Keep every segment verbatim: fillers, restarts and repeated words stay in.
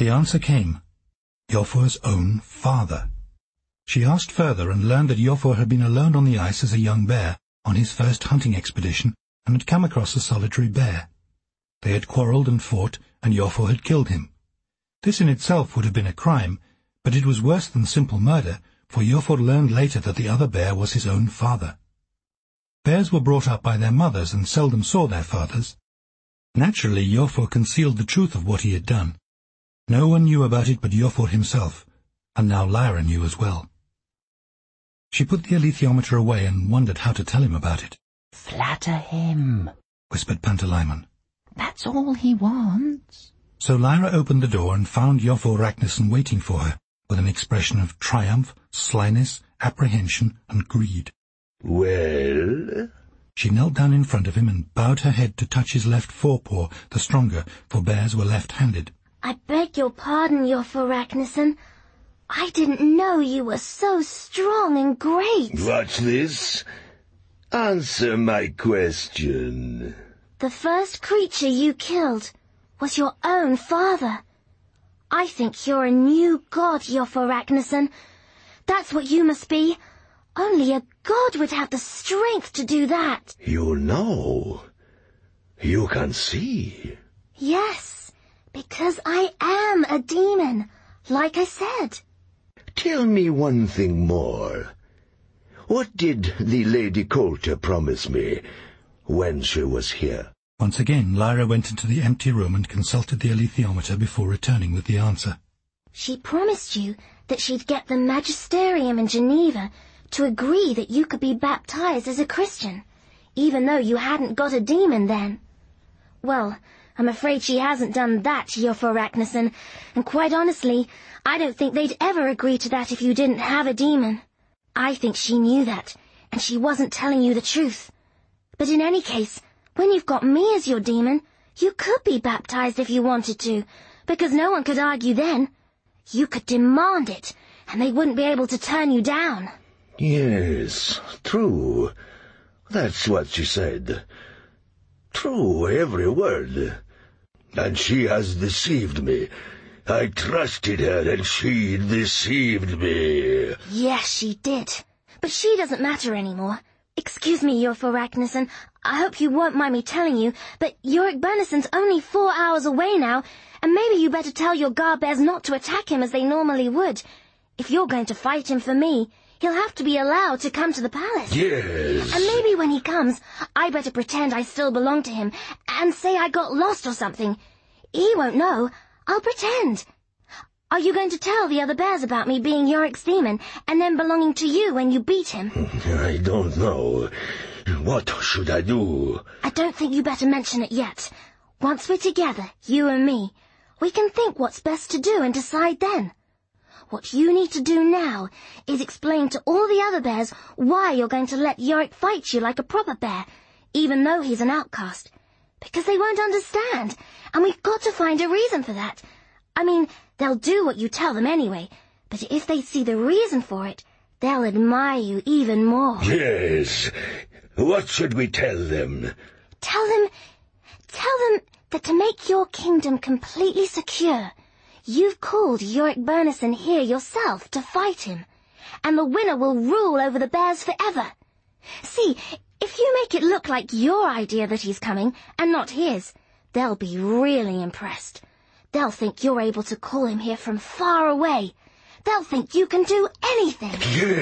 The answer came, Iofur's own father. She asked further and learned that Iofur had been alone on the ice as a young bear on his first hunting expedition and had come across a solitary bear. They had quarrelled and fought, and Iofur had killed him. This in itself would have been a crime, but it was worse than simple murder, for Iofur learned later that the other bear was his own father. Bears were brought up by their mothers and seldom saw their fathers. Naturally, Iofur concealed the truth of what he had done. No one knew about it but Iofur himself, and now Lyra knew as well. She put the alethiometer away and wondered how to tell him about it. "Flatter him," whispered Pantalaimon. "That's all he wants." So Lyra opened the door and found Iofur Raknison waiting for her, with an expression of triumph, slyness, apprehension, and greed. "Well?" She knelt down in front of him and bowed her head to touch his left forepaw, the stronger, for bears were left-handed. "I beg your pardon, Iofur Raknison. I didn't know you were so strong and great." "What's this? Answer my question." "The first creature you killed was your own father. I think you're a new god, Iofur Raknison. That's what you must be. Only a god would have the strength to do that." "You know. You can see." "Yes, because I am a demon, like I said." "Tell me one thing more. What did the Lady Coulter promise me when she was here?" Once again, Lyra went into the empty room and consulted the alethiometer before returning with the answer. "She promised you that she'd get the magisterium in Geneva to agree that you could be baptized as a Christian, even though you hadn't got a demon then. Well, I'm afraid she hasn't done that, Iofur Raknison, and quite honestly, I don't think they'd ever agree to that if you didn't have a demon. I think she knew that, and she wasn't telling you the truth. But in any case, when you've got me as your demon, you could be baptized if you wanted to, because no one could argue then. You could demand it, and they wouldn't be able to turn you down." "Yes, true. That's what she said. True, every word. And she has deceived me. I trusted her, and she deceived me." "Yes, she did. But she doesn't matter anymore. Excuse me, Iofur Raknison. I hope you won't mind me telling you, but Iorek Byrnison's only four hours away now, and maybe you better tell your guard bears not to attack him as they normally would. If you're going to fight him for me, he'll have to be allowed to come to the palace." "Yes." "And maybe when he comes, I better pretend I still belong to him, and say I got lost or something. He won't know. I'll pretend. Are you going to tell the other bears about me being Iorek's demon, and then belonging to you when you beat him?" "I don't know. What should I do?" "I don't think you better mention it yet. Once we're together, you and me, we can think what's best to do and decide then. What you need to do now is explain to all the other bears why you're going to let Iorek fight you like a proper bear, even though he's an outcast. Because they won't understand, and we've got to find a reason for that. I mean, they'll do what you tell them anyway, but if they see the reason for it, they'll admire you even more." "Yes. What should we tell them?" Tell them, tell them that to make your kingdom completely secure, you've called Iorek Byrnison here yourself to fight him, and the winner will rule over the bears forever. See, if you make it look like your idea that he's coming, and not his, they'll be really impressed. They'll think you're able to call him here from far away. They'll think you can do anything."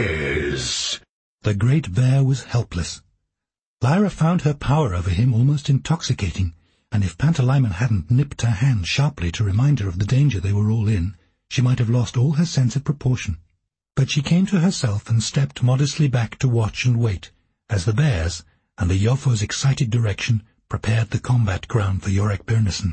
"Yes." The great bear was helpless. Lyra found her power over him almost intoxicating, and if Pantalaimon hadn't nipped her hand sharply to remind her of the danger they were all in, she might have lost all her sense of proportion. But she came to herself and stepped modestly back to watch and wait, as the bears, under Iofur's excited direction, prepared the combat ground for Iorek Byrnison.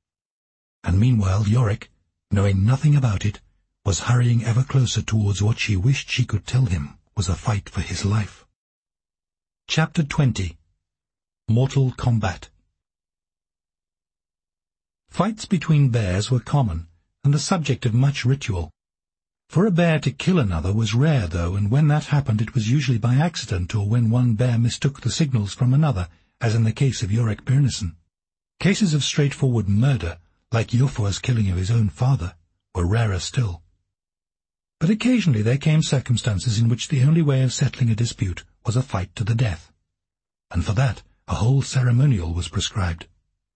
And meanwhile Iorek, knowing nothing about it, was hurrying ever closer towards what she wished she could tell him was a fight for his life. Chapter twenty. Mortal Combat. Fights between bears were common, and the subject of much ritual. For a bear to kill another was rare, though, and when that happened it was usually by accident or when one bear mistook the signals from another, as in the case of Iorek Byrnison. Cases of straightforward murder, like Iorfor's killing of his own father, were rarer still. But occasionally there came circumstances in which the only way of settling a dispute was a fight to the death, and for that a whole ceremonial was prescribed.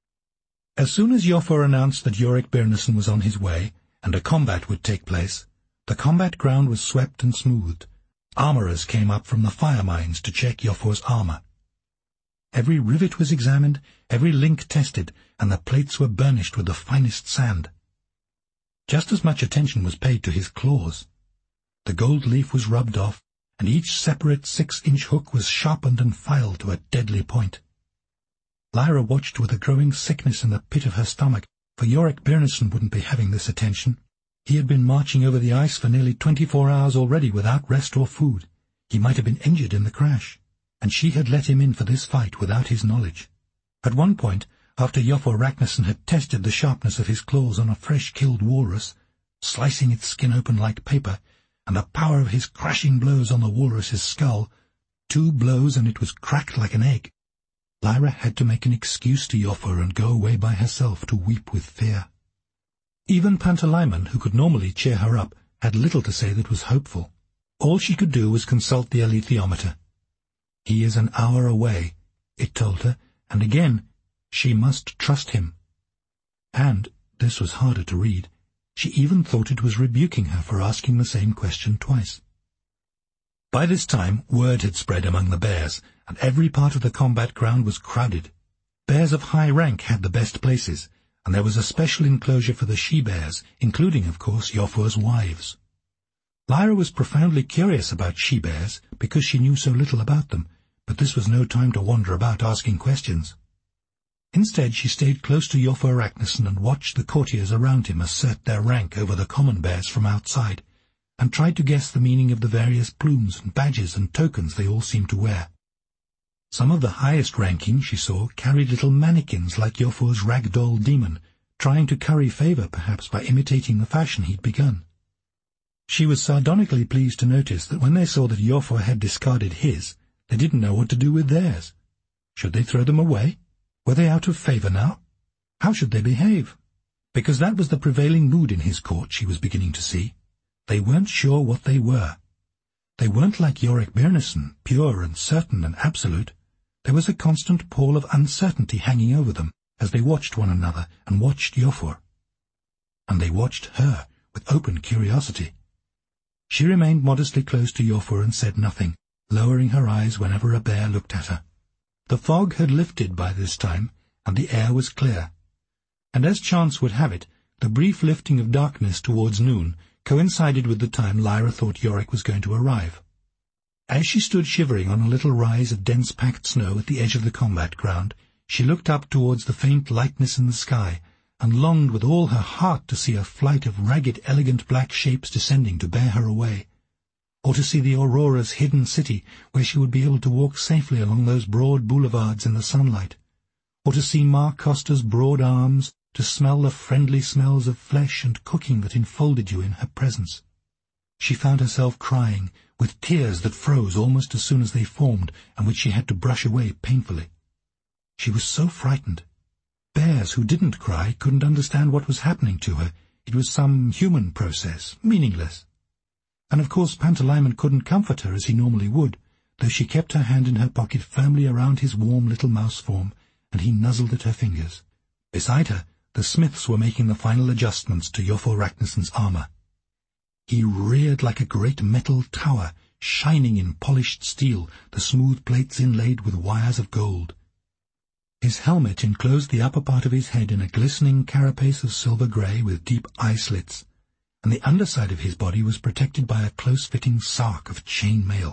As soon as Iorfor announced that Iorek Byrnison was on his way, and a combat would take place, the combat ground was swept and smoothed. Armourers came up from the fire mines to check Iorfor's armour. Every rivet was examined, every link tested, and the plates were burnished with the finest sand. Just as much attention was paid to his claws. The gold leaf was rubbed off, and each separate six-inch hook was sharpened and filed to a deadly point. Lyra watched with a growing sickness in the pit of her stomach, for Iorek Byrnison wouldn't be having this attention. He had been marching over the ice for nearly twenty-four hours already without rest or food. He might have been injured in the crash, and she had let him in for this fight without his knowledge. At one point, after Iorfor Ragnarsson had tested the sharpness of his claws on a fresh-killed walrus, slicing its skin open like paper, and the power of his crashing blows on the walrus's skull, two blows and it was cracked like an egg, Lyra had to make an excuse to Iorfor and go away by herself to weep with fear. Even Pantalaimon, who could normally cheer her up, had little to say that was hopeful. All she could do was consult the alethiometer. He is an hour away, it told her, and again, she must trust him. And, this was harder to read, she even thought it was rebuking her for asking the same question twice. By this time, word had spread among the bears, and every part of the combat ground was crowded. Bears of high rank had the best places, and there was a special enclosure for the she-bears, including, of course, Iorfor's wives. Lyra was profoundly curious about she-bears, because she knew so little about them, but this was no time to wander about asking questions. Instead, she stayed close to Iorfor Ragnarsson and watched the courtiers around him assert their rank over the common bears from outside, and tried to guess the meaning of the various plumes and badges and tokens they all seemed to wear. Some of the highest ranking, she saw, carried little mannikins like Iorfor's rag-doll demon, trying to curry favour perhaps by imitating the fashion he'd begun. She was sardonically pleased to notice that when they saw that Iorfor had discarded his, they didn't know what to do with theirs. Should they throw them away? Were they out of favour now? How should they behave? Because that was the prevailing mood in his court, she was beginning to see. They weren't sure what they were. They weren't like Iorek Byrnison, pure and certain and absolute. There was a constant pall of uncertainty hanging over them as they watched one another and watched Iorfor. And they watched her with open curiosity. She remained modestly close to Iorfor and said nothing, lowering her eyes whenever a bear looked at her. The fog had lifted by this time, and the air was clear. And as chance would have it, the brief lifting of darkness towards noon coincided with the time Lyra thought Iorek was going to arrive. As she stood shivering on a little rise of dense-packed snow at the edge of the combat ground, she looked up towards the faint lightness in the sky, and longed with all her heart to see a flight of ragged, elegant black shapes descending to bear her away, or to see the Aurora's hidden city, where she would be able to walk safely along those broad boulevards in the sunlight, or to see Mar Costa's broad arms, to smell the friendly smells of flesh and cooking that enfolded you in her presence. She found herself crying, with tears that froze almost as soon as they formed, and which she had to brush away painfully. She was so frightened. Bears who didn't cry couldn't understand what was happening to her. It was some human process, meaningless. And of course Pantalaimon couldn't comfort her as he normally would, though she kept her hand in her pocket firmly around his warm little mouse form, and he nuzzled at her fingers. Beside her, the smiths were making the final adjustments to Iorfor Ragnarsson's armour. He reared like a great metal tower, shining in polished steel, the smooth plates inlaid with wires of gold. His helmet enclosed the upper part of his head in a glistening carapace of silver grey with deep eye-slits, and the underside of his body was protected by a close-fitting sark of chain mail.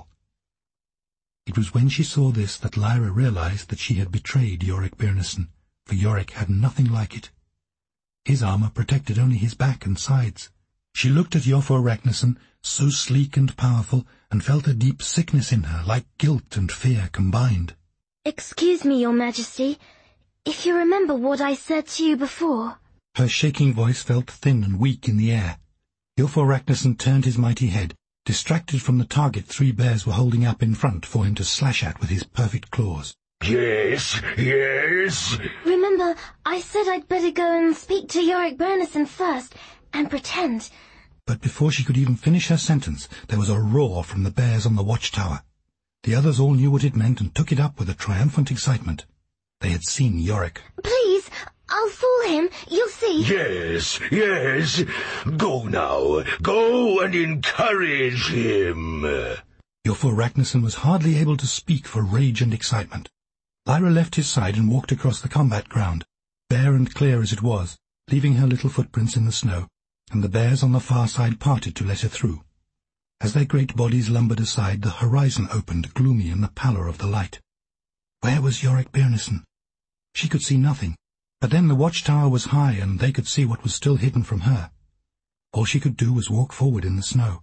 It was when she saw this that Lyra realized that she had betrayed Iorek Byrnison, for Iorek had nothing like it. His armour protected only his back and sides. She looked at Iorfor Ragnarsson, so sleek and powerful, and felt a deep sickness in her, like guilt and fear combined. Excuse me, Your Majesty, if you remember what I said to you before. Her shaking voice felt thin and weak in the air. Iorfor Ragnarsson turned his mighty head, distracted from the target three bears were holding up in front for him to slash at with his perfect claws. Yes, yes. Remember remember I said I'd better go and speak to Iorek Byrnison first, and pretend. But before she could even finish her sentence, there was a roar from the bears on the watchtower. The others all knew what it meant and took it up with a triumphant excitement. They had seen Iorek. Please, I'll fool him, you'll see. Yes, yes. Go now. Go and encourage him. Iofur Raknison was hardly able to speak for rage and excitement. Lyra left his side and walked across the combat ground, bare and clear as it was, leaving her little footprints in the snow, and the bears on the far side parted to let her through. As their great bodies lumbered aside, the horizon opened, gloomy in the pallor of the light. Where was Iorek Byrnison? She could see nothing, but then the watchtower was high, and they could see what was still hidden from her. All she could do was walk forward in the snow.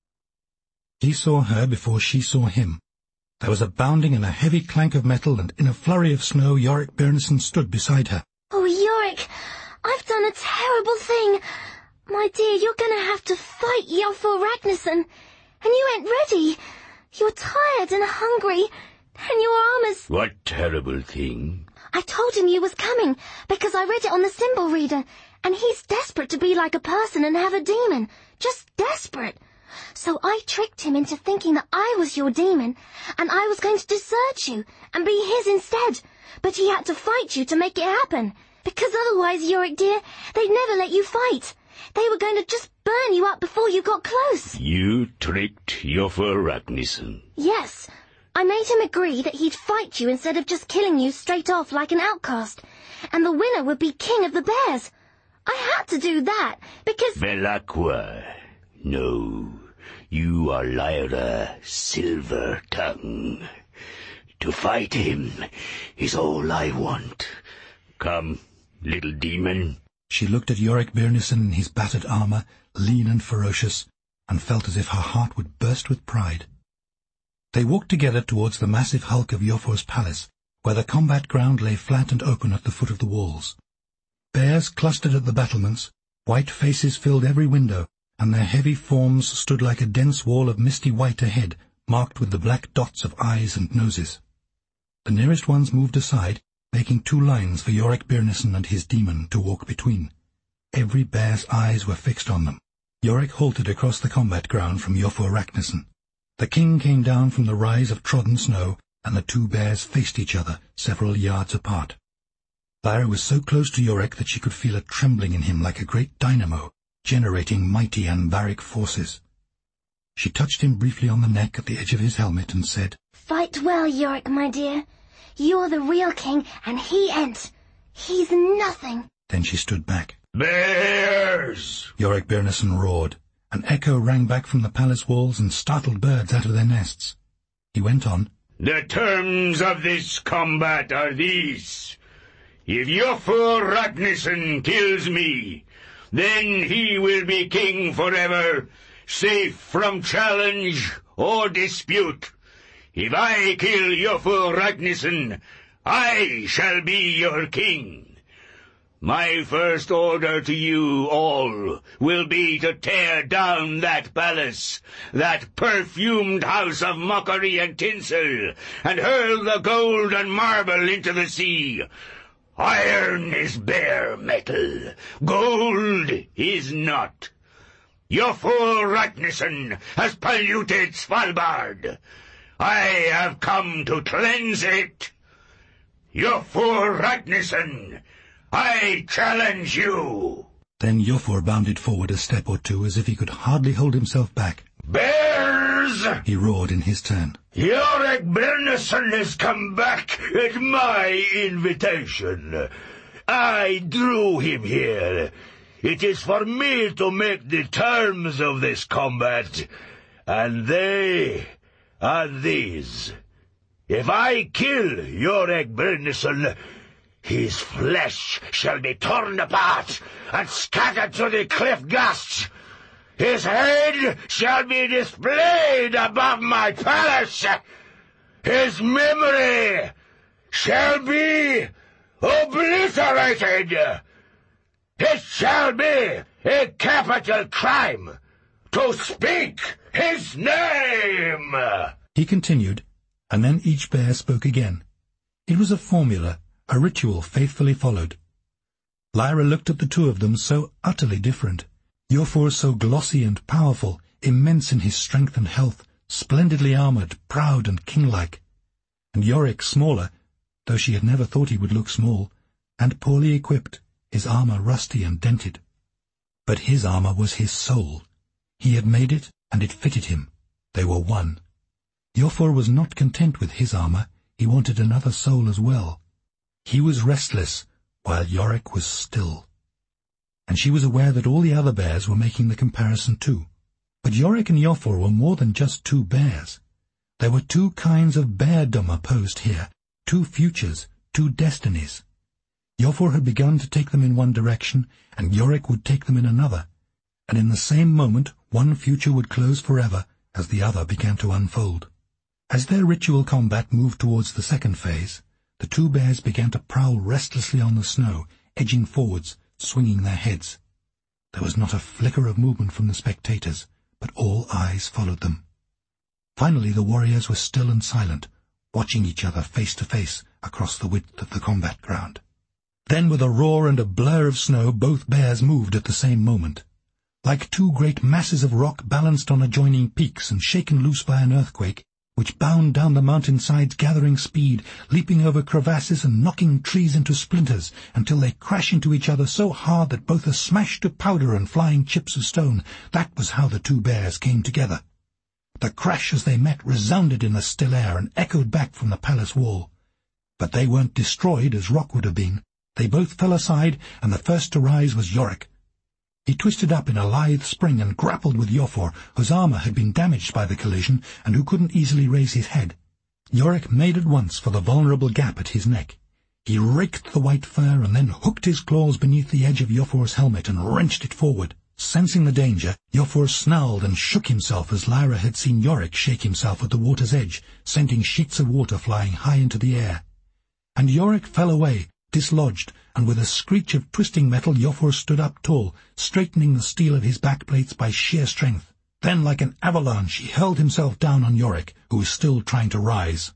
He saw her before she saw him. There was a bounding and a heavy clank of metal, and in a flurry of snow Iorek Byrnison stood beside her. Oh, Iorek, I've done a terrible thing. My dear, you're going to have to fight Iofur Raknison. And you ain't ready. You're tired and hungry, and your armor's... What terrible thing? I told him you was coming, because I read it on the symbol reader, and he's desperate to be like a person and have a demon. Just desperate. So I tricked him into thinking that I was your demon, and I was going to desert you and be his instead. But he had to fight you to make it happen, because otherwise, Iorek dear, they'd never let you fight. They were going to just burn you up before you got close. You tricked Iofur Raknison. Yes. I made him agree that he'd fight you instead of just killing you straight off like an outcast, and the winner would be king of the bears. I had to do that, because... Belacqua. No. You are Lyra Silvertongue. To fight him is all I want. Come, little demon. She looked at Iorek Byrnison in his battered armour, lean and ferocious, and felt as if her heart would burst with pride. They walked together towards the massive hulk of Iofur's palace, where the combat ground lay flat and open at the foot of the walls. Bears clustered at the battlements, white faces filled every window, and their heavy forms stood like a dense wall of misty white ahead, marked with the black dots of eyes and noses. The nearest ones moved aside, making two lines for Iorek Byrnison and his demon to walk between. Every bear's eyes were fixed on them. Iorek halted across the combat ground from Iofur Raknison. The king came down from the rise of trodden snow, and the two bears faced each other several yards apart. Lyra was so close to Iorek that she could feel a trembling in him like a great dynamo, generating mighty anbaric forces. She touched him briefly on the neck at the edge of his helmet and said, Fight well, Iorek, my dear. You're the real king, and he ain't. He's nothing. Then she stood back. Bears! Iorek Byrnison roared. An echo rang back from the palace walls and startled birds out of their nests. He went on. The terms of this combat are these. If Iofur Raknison kills me, then he will be king forever, safe from challenge or dispute. If I kill Iofur Raknison, I shall be your king. My first order to you all will be to tear down that palace, that perfumed house of mockery and tinsel, and hurl the gold and marble into the sea. Iron is bare metal, gold is not. Iofur Raknison has polluted Svalbard. I have come to cleanse it. Iofur Raknison, I challenge you. Then Iofur bounded forward a step or two as if he could hardly hold himself back. Bears! He roared in his turn. Iorek Byrnison has come back at my invitation. I drew him here. It is for me to make the terms of this combat, and they are these. If I kill Iorek Byrnison, his flesh shall be torn apart and scattered to the cliff gusts. His head shall be displayed above my palace. His memory shall be obliterated. It shall be a capital crime to speak his name. He continued, and then each bear spoke again. It was a formula, a ritual faithfully followed. Lyra looked at the two of them so utterly different. Iofur so glossy and powerful, immense in his strength and health, splendidly armoured, proud and king-like. And Yorick smaller, though she had never thought he would look small, and poorly equipped, his armour rusty and dented. But his armour was his soul. He had made it, and it fitted him. They were one. Iofur was not content with his armour, he wanted another soul as well. He was restless, while Yorick was still. And she was aware that all the other bears were making the comparison too. But Yorick and Iofur were more than just two bears. There were two kinds of beardom opposed here, two futures, two destinies. Iofur had begun to take them in one direction, and Yorick would take them in another, and in the same moment one future would close forever as the other began to unfold. As their ritual combat moved towards the second phase, the two bears began to prowl restlessly on the snow, edging forwards, swinging their heads. There was not a flicker of movement from the spectators, but all eyes followed them. Finally the warriors were still and silent, watching each other face to face across the width of the combat ground. Then with a roar and a blur of snow both bears moved at the same moment. Like two great masses of rock balanced on adjoining peaks and shaken loose by an earthquake, which bound down the mountainsides gathering speed, leaping over crevasses and knocking trees into splinters, until they crash into each other so hard that both are smashed to powder and flying chips of stone. That was how the two bears came together. The crash as they met resounded in the still air and echoed back from the palace wall. But they weren't destroyed as rock would have been. They both fell aside, and the first to rise was Yorick. He twisted up in a lithe spring and grappled with Iofur, whose armour had been damaged by the collision and who couldn't easily raise his head. Yorick made at once for the vulnerable gap at his neck. He raked the white fur and then hooked his claws beneath the edge of Iofur's helmet and wrenched it forward. Sensing the danger, Iofur snarled and shook himself as Lyra had seen Yorick shake himself at the water's edge, sending sheets of water flying high into the air. And Yorick fell away, dislodged, and with a screech of twisting metal Iofur stood up tall, straightening the steel of his backplates by sheer strength. Then, like an avalanche, he hurled himself down on Yorick, who was still trying to rise.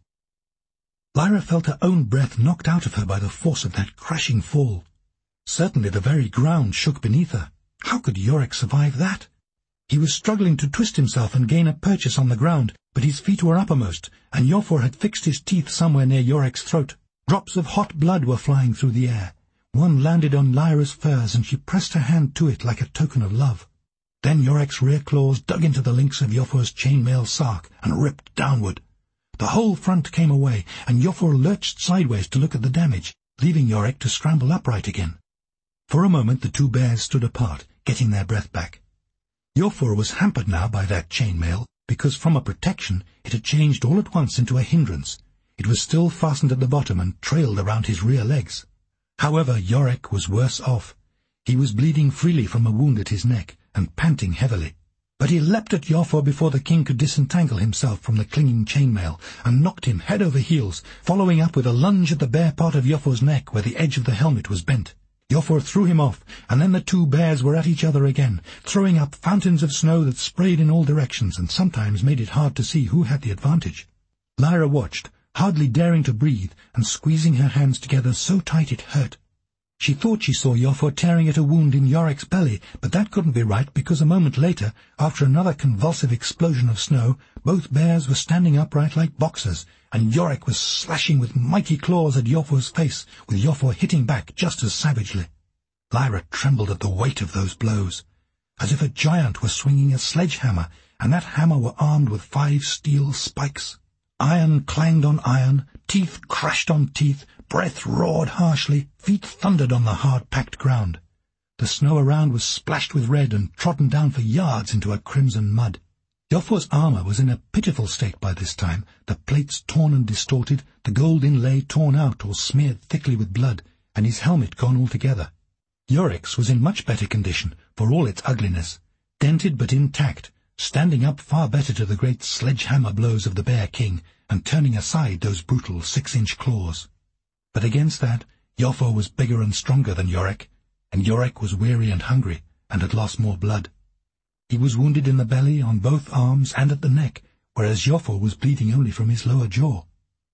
Lyra felt her own breath knocked out of her by the force of that crashing fall. Certainly the very ground shook beneath her. How could Yorick survive that? He was struggling to twist himself and gain a purchase on the ground, but his feet were uppermost, and Iofur had fixed his teeth somewhere near Yorick's throat. Drops of hot blood were flying through the air. One landed on Lyra's furs, and she pressed her hand to it like a token of love. Then Yorick's rear claws dug into the links of Iofur's chainmail sark and ripped downward. The whole front came away, and Iofur lurched sideways to look at the damage, leaving Yorick to scramble upright again. For a moment the two bears stood apart, getting their breath back. Iofur was hampered now by that chainmail, because from a protection it had changed all at once into a hindrance. It was still fastened at the bottom and trailed around his rear legs. However, Yorick was worse off. He was bleeding freely from a wound at his neck, and panting heavily. But he leapt at Iofur before the king could disentangle himself from the clinging chainmail, and knocked him head over heels, following up with a lunge at the bare part of Iofur's neck where the edge of the helmet was bent. Iofur threw him off, and then the two bears were at each other again, throwing up fountains of snow that sprayed in all directions and sometimes made it hard to see who had the advantage. Lyra watched, hardly daring to breathe, and squeezing her hands together so tight it hurt. She thought she saw Iofur tearing at a wound in Yorick's belly, but that couldn't be right, because a moment later, after another convulsive explosion of snow, both bears were standing upright like boxers, and Yorick was slashing with mighty claws at Iofur's face, with Iofur hitting back just as savagely. Lyra trembled at the weight of those blows, as if a giant were swinging a sledgehammer, and that hammer were armed with five steel spikes. Iron clanged on iron, teeth crashed on teeth, breath roared harshly, feet thundered on the hard-packed ground. The snow around was splashed with red and trodden down for yards into a crimson mud. Iofur's armour was in a pitiful state by this time, the plates torn and distorted, the gold inlay torn out or smeared thickly with blood, and his helmet gone altogether. Yorick's was in much better condition, for all its ugliness, dented but intact, standing up far better to the great sledgehammer blows of the Bear King, and turning aside those brutal six-inch claws. But against that, Iofur was bigger and stronger than Yorick, and Yorick was weary and hungry, and had lost more blood. He was wounded in the belly, on both arms, and at the neck, whereas Iofur was bleeding only from his lower jaw.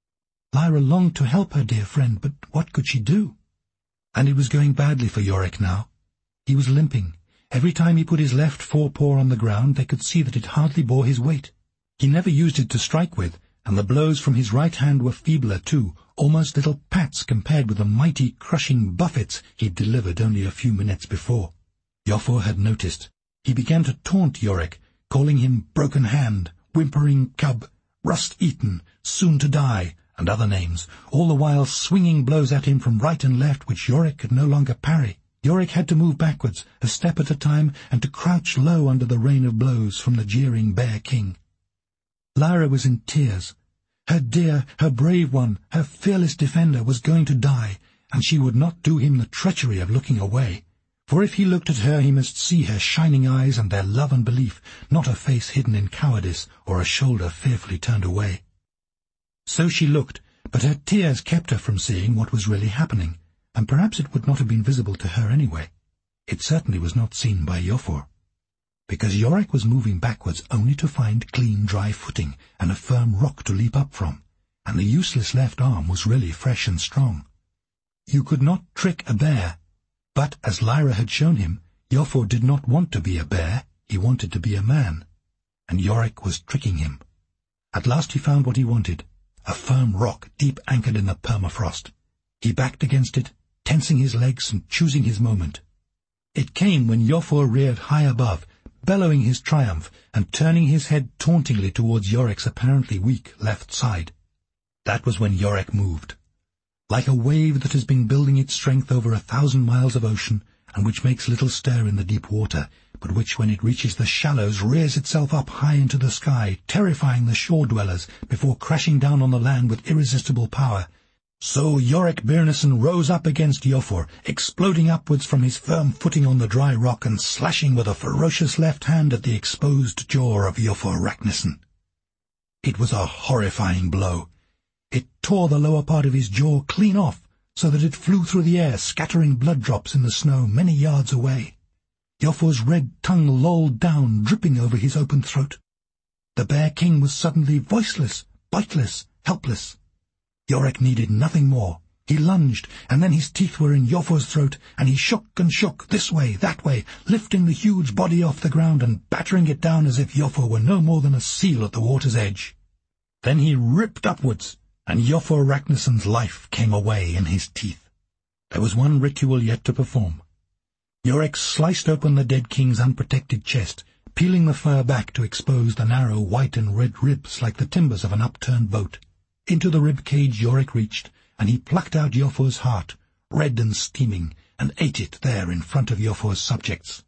Lyra longed to help her dear friend, but what could she do? And it was going badly for Yorick now. He was limping. Every time he put his left forepaw on the ground, they could see that it hardly bore his weight. He never used it to strike with, and the blows from his right hand were feebler too, almost little pats compared with the mighty crushing buffets he'd delivered only a few minutes before. Iofur had noticed. He began to taunt Yorick, calling him broken hand, whimpering cub, rust-eaten, soon to die, and other names, all the while swinging blows at him from right and left which Yorick could no longer parry. Yorick had to move backwards, a step at a time, and to crouch low under the rain of blows from the jeering Bear King. Lyra was in tears. Her dear, her brave one, her fearless defender was going to die, and she would not do him the treachery of looking away. For if he looked at her, he must see her shining eyes and their love and belief, not a face hidden in cowardice or a shoulder fearfully turned away. So she looked, but her tears kept her from seeing what was really happening, and perhaps it would not have been visible to her anyway. It certainly was not seen by Iofur, because Yorick was moving backwards only to find clean, dry footing and a firm rock to leap up from, and the useless left arm was really fresh and strong. You could not trick a bear, but, as Lyra had shown him, Iofur did not want to be a bear, he wanted to be a man, and Yorick was tricking him. At last he found what he wanted, a firm rock deep anchored in the permafrost. He backed against it, tensing his legs and choosing his moment. It came when Iofur reared high above, bellowing his triumph and turning his head tauntingly towards Yorick's apparently weak left side. That was when Yorick moved. Like a wave that has been building its strength over a thousand miles of ocean, and which makes little stir in the deep water, but which, when it reaches the shallows, rears itself up high into the sky, terrifying the shore-dwellers before crashing down on the land with irresistible power, so Yorick Byrnison rose up against Iofur, exploding upwards from his firm footing on the dry rock and slashing with a ferocious left hand at the exposed jaw of Iofur Raknison. It was a horrifying blow. It tore the lower part of his jaw clean off, so that it flew through the air, scattering blood drops in the snow many yards away. Iofur's red tongue lolled down, dripping over his open throat. The Bear King was suddenly voiceless, biteless, helpless. Yorick needed nothing more. He lunged, and then his teeth were in Iofur's throat, and he shook and shook, this way, that way, lifting the huge body off the ground and battering it down as if Iofur were no more than a seal at the water's edge. Then he ripped upwards, and Iofur Raknison's life came away in his teeth. There was one ritual yet to perform. Yorick sliced open the dead king's unprotected chest, peeling the fur back to expose the narrow white and red ribs like the timbers of an upturned boat. Into the rib-cage Yorick reached, and he plucked out Iofur's heart, red and steaming, and ate it there in front of Iofur's subjects.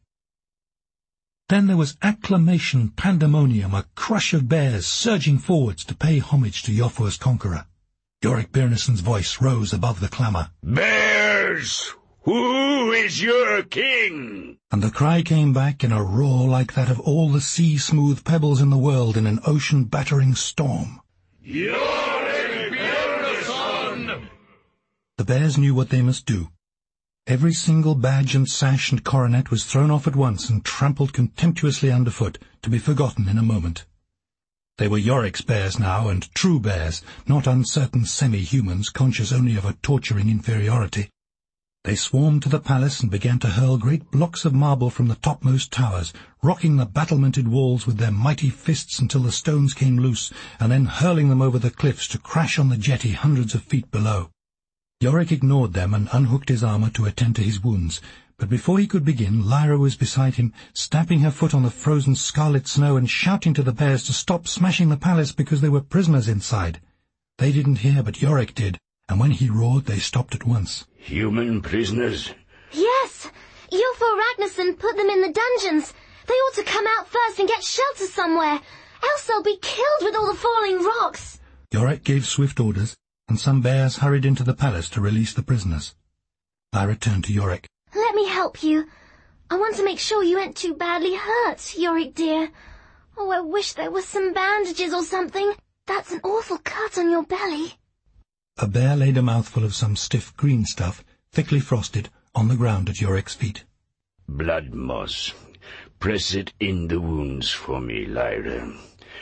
Then there was acclamation, pandemonium, a crush of bears surging forwards to pay homage to Iofur's conqueror. Yorick Byrnison's voice rose above the clamour. "Bears! Who is your king?" And the cry came back in a roar like that of all the sea-smooth pebbles in the world in an ocean-battering storm. Yorick Byrnison! The bears knew what they must do. Every single badge and sash and coronet was thrown off at once and trampled contemptuously underfoot, to be forgotten in a moment. They were Yorick's bears now, and true bears, not uncertain semi-humans conscious only of a torturing inferiority. They swarmed to the palace and began to hurl great blocks of marble from the topmost towers, rocking the battlemented walls with their mighty fists until the stones came loose, and then hurling them over the cliffs to crash on the jetty hundreds of feet below. Yorick ignored them and unhooked his armour to attend to his wounds, but before he could begin, Lyra was beside him, stamping her foot on the frozen scarlet snow and shouting to the bears to stop smashing the palace because there were prisoners inside. They didn't hear, but Yorick did, and when he roared they stopped at once. "Human prisoners?" Yes! Iofur Raknison put them in the dungeons. They ought to come out first and get shelter somewhere, else they'll be killed with all the falling rocks. Yorick gave swift orders, and some bears hurried into the palace to release the prisoners. Lyra turned to Yorick. Let me help you. I want to make sure you ain't too badly hurt, Yorick dear. Oh, I wish there was some bandages or something. That's an awful cut on your belly. A bear laid a mouthful of some stiff green stuff, thickly frosted, on the ground at Yorick's feet. "Blood moss. Press it in the wounds for me, Lyra.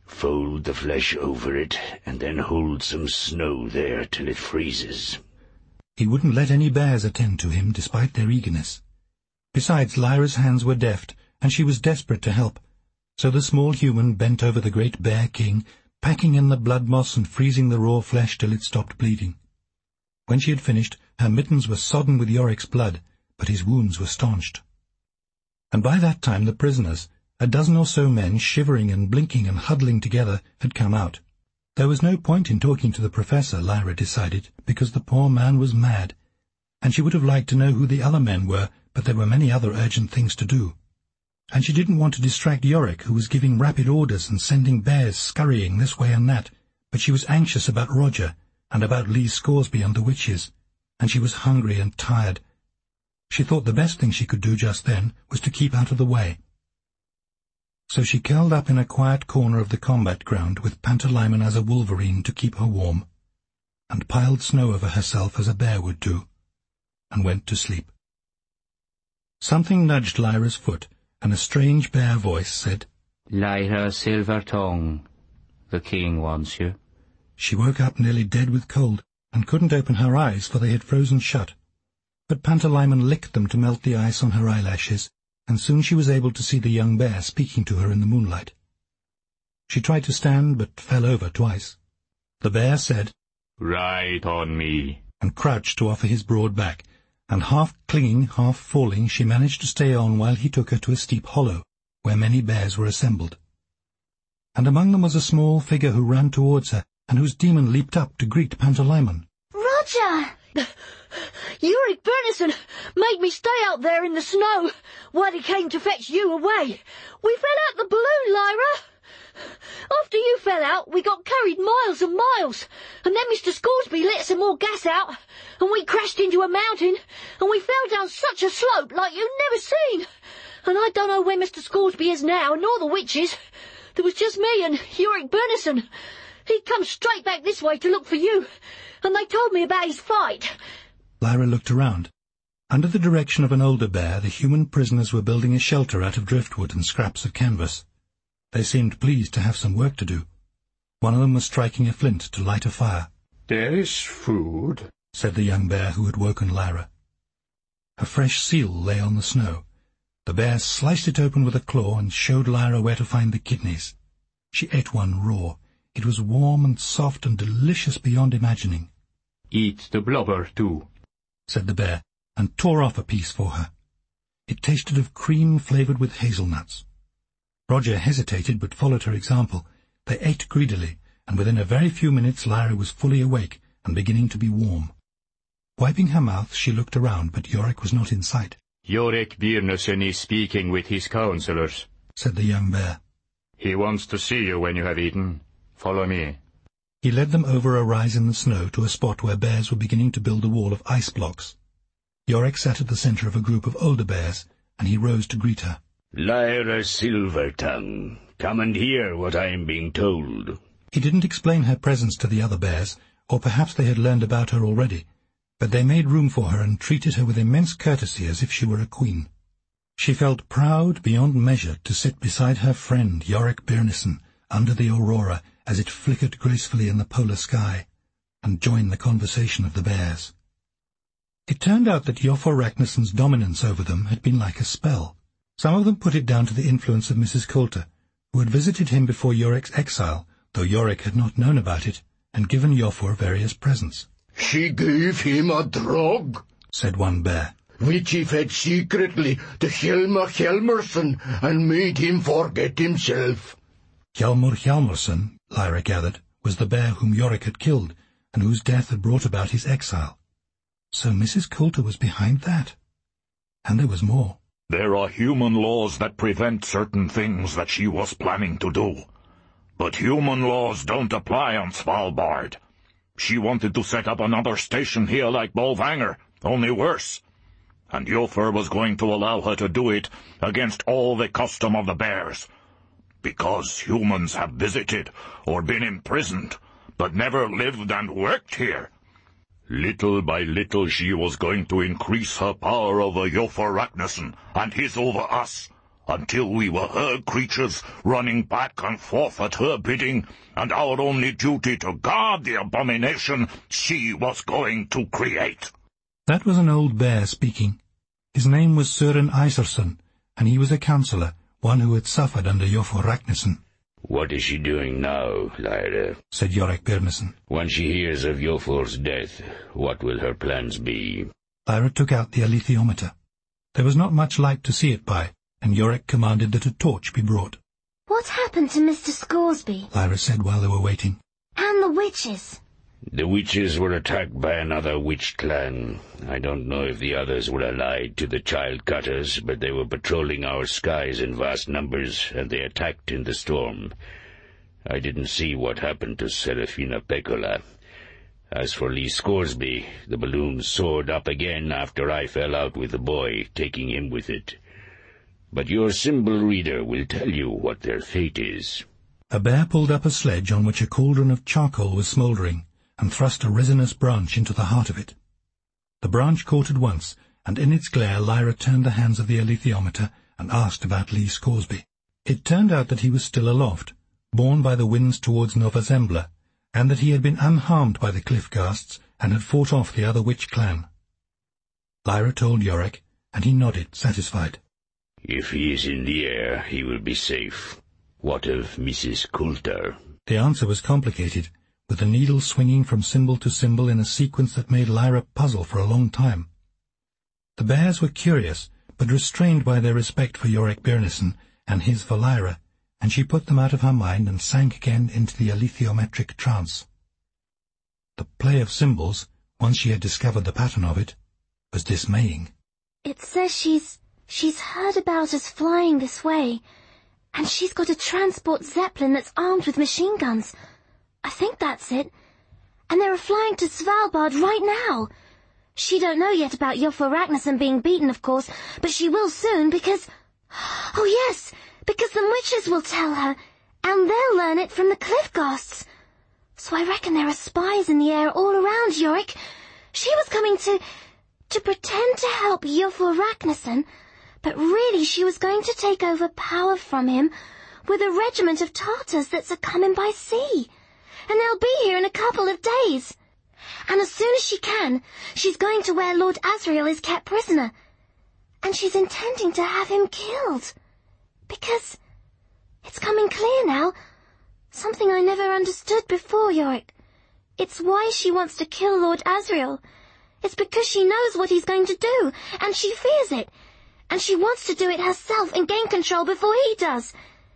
Fold the flesh over it, and then hold some snow there till it freezes. He wouldn't let any bears attend to him, despite their eagerness. Besides, Lyra's hands were deft, and she was desperate to help. So the small human bent over the great bear king, packing in the blood moss and freezing the raw flesh till it stopped bleeding. When she had finished, her mittens were sodden with Yorick's blood, but his wounds were staunched. And by that time the prisoners, a dozen or so men, shivering and blinking and huddling together, had come out. There was no point in talking to the professor, Lyra decided, because the poor man was mad, and she would have liked to know who the other men were, but there were many other urgent things to do. And she didn't want to distract Yorick, who was giving rapid orders and sending bears scurrying this way and that, but she was anxious about Roger, and about Lee Scoresby and the witches, and she was hungry and tired. She thought the best thing she could do just then was to keep out of the way. So she curled up in a quiet corner of the combat ground with Pantalaimon as a wolverine to keep her warm, and piled snow over herself as a bear would do, and went to sleep. Something nudged Lyra's foot, and a strange bear voice said, "Lyra Silvertongue, the king wants you." She woke up nearly dead with cold, and couldn't open her eyes, for they had frozen shut. But Pantalaimon licked them to melt the ice on her eyelashes, and soon she was able to see the young bear speaking to her in the moonlight. She tried to stand, but fell over twice. The bear said, "Ride on me," and crouched to offer his broad back, and half clinging, half falling, she managed to stay on while he took her to a steep hollow, where many bears were assembled. And among them was a small figure who ran towards her, and whose demon leaped up to greet Pantalaimon. Roger! Yorick Bernison made me stay out there in the snow while he came to fetch you away. We fell out the balloon, Lyra. After you fell out, we got carried miles and miles, and then Mister Scoresby let some more gas out, and we crashed into a mountain, and we fell down such a slope like you'd never seen. And I don't know where Mister Scoresby is now, nor the witches. There was just me and Yorick Bernison. He'd come straight back this way to look for you, and they told me about his fight." Lyra looked around. Under the direction of an older bear, the human prisoners were building a shelter out of driftwood and scraps of canvas. They seemed pleased to have some work to do. One of them was striking a flint to light a fire. "There is food," said the young bear who had woken Lyra. A fresh seal lay on the snow. The bear sliced it open with a claw and showed Lyra where to find the kidneys. She ate one raw. It was warm and soft and delicious beyond imagining. "Eat the blubber, too," said the bear, and tore off a piece for her. It tasted of cream flavoured with hazelnuts. Roger hesitated, but followed her example. They ate greedily, and within a very few minutes Lyra was fully awake and beginning to be warm. Wiping her mouth, she looked around, but Yorick was not in sight. "Yorick Byrnison is speaking with his councillors," said the young bear. "He wants to see you when you have eaten. Follow me." He led them over a rise in the snow to a spot where bears were beginning to build a wall of ice blocks. Yorick sat at the centre of a group of older bears, and he rose to greet her. "Lyra Silvertongue, come and hear what I am being told." He didn't explain her presence to the other bears, or perhaps they had learned about her already, but they made room for her and treated her with immense courtesy as if she were a queen. She felt proud beyond measure to sit beside her friend Yorick Byrnison under the aurora as it flickered gracefully in the polar sky, and join the conversation of the bears. It turned out that Iofur Raknison's dominance over them had been like a spell. Some of them put it down to the influence of Missus Coulter, who had visited him before Yorick's exile, though Yorick had not known about it, and given Iofur various presents. "She gave him a drug," said one bear, "which he fed secretly to Hjalmar Hjalmarsson and made him forget himself." Hjalmar Hjalmarsson, Lyra gathered, was the bear whom Yorick had killed, and whose death had brought about his exile. So Missus Coulter was behind that. And there was more. "There are human laws that prevent certain things that she was planning to do. But human laws don't apply on Svalbard. She wanted to set up another station here like Bolvanger, only worse. And Iofur was going to allow her to do it against all the custom of the bears. Because humans have visited or been imprisoned, but never lived and worked here. Little by little she was going to increase her power over Iofur Raknison and his over us, until we were her creatures running back and forth at her bidding, and our only duty to guard the abomination she was going to create. That was an old bear speaking. His name was Søren Iserson, and he was a counsellor, one who had suffered under Iofur Raknison. "What is she doing now, Lyra?" said Iorek Byrnison. "When she hears of Iofur's death, what will her plans be?" Lyra took out the alethiometer. There was not much light to see it by, and Iorek commanded that a torch be brought. What happened to Mister Scoresby? Lyra said while they were waiting. And the witches? The witches were attacked by another witch clan. I don't know if the others were allied to the Child Cutters, but they were patrolling our skies in vast numbers, and they attacked in the storm. I didn't see what happened to Serafina Pecola. As for Lee Scoresby, the balloon soared up again after I fell out with the boy, taking him with it. But your symbol reader will tell you what their fate is. A bear pulled up a sledge on which a cauldron of charcoal was smouldering, and thrust a resinous branch into the heart of it. The branch caught at once, and in its glare Lyra turned the hands of the alethiometer and asked about Lee Scoresby. It turned out that he was still aloft, borne by the winds towards Nova Zembla, and that he had been unharmed by the Cliffghasts and had fought off the other witch clan. Lyra told Iorek, and he nodded, satisfied. "If he is in the air, he will be safe. What of Missus Coulter?" The answer was complicated, with the needle swinging from symbol to symbol in a sequence that made Lyra puzzle for a long time. The bears were curious, but restrained by their respect for Iorek Byrnison and his for Lyra, and she put them out of her mind and sank again into the alethiometric trance. The play of symbols, once she had discovered the pattern of it, was dismaying. It says she's... she's heard about us flying this way, and she's got a transport Zeppelin that's armed with machine guns. I think that's it. And they're flying to Svalbard right now. She don't know yet about Iofur Raknison being beaten, of course, but she will soon because... Oh, yes, because the witches will tell her, and they'll learn it from the Cliffghasts. So I reckon there are spies in the air all around, Iorek. She was coming to... to pretend to help Iofur Raknison, but really she was going to take over power from him with a regiment of Tartars that's a-coming by sea. And they'll be here in a couple of days. And as soon as she can, she's going to where Lord Asriel is kept prisoner. And she's intending to have him killed. Because it's coming clear now. Something I never understood before, Iorek. It's why she wants to kill Lord Asriel. It's because she knows what he's going to do, and she fears it. And she wants to do it herself and gain control before he does.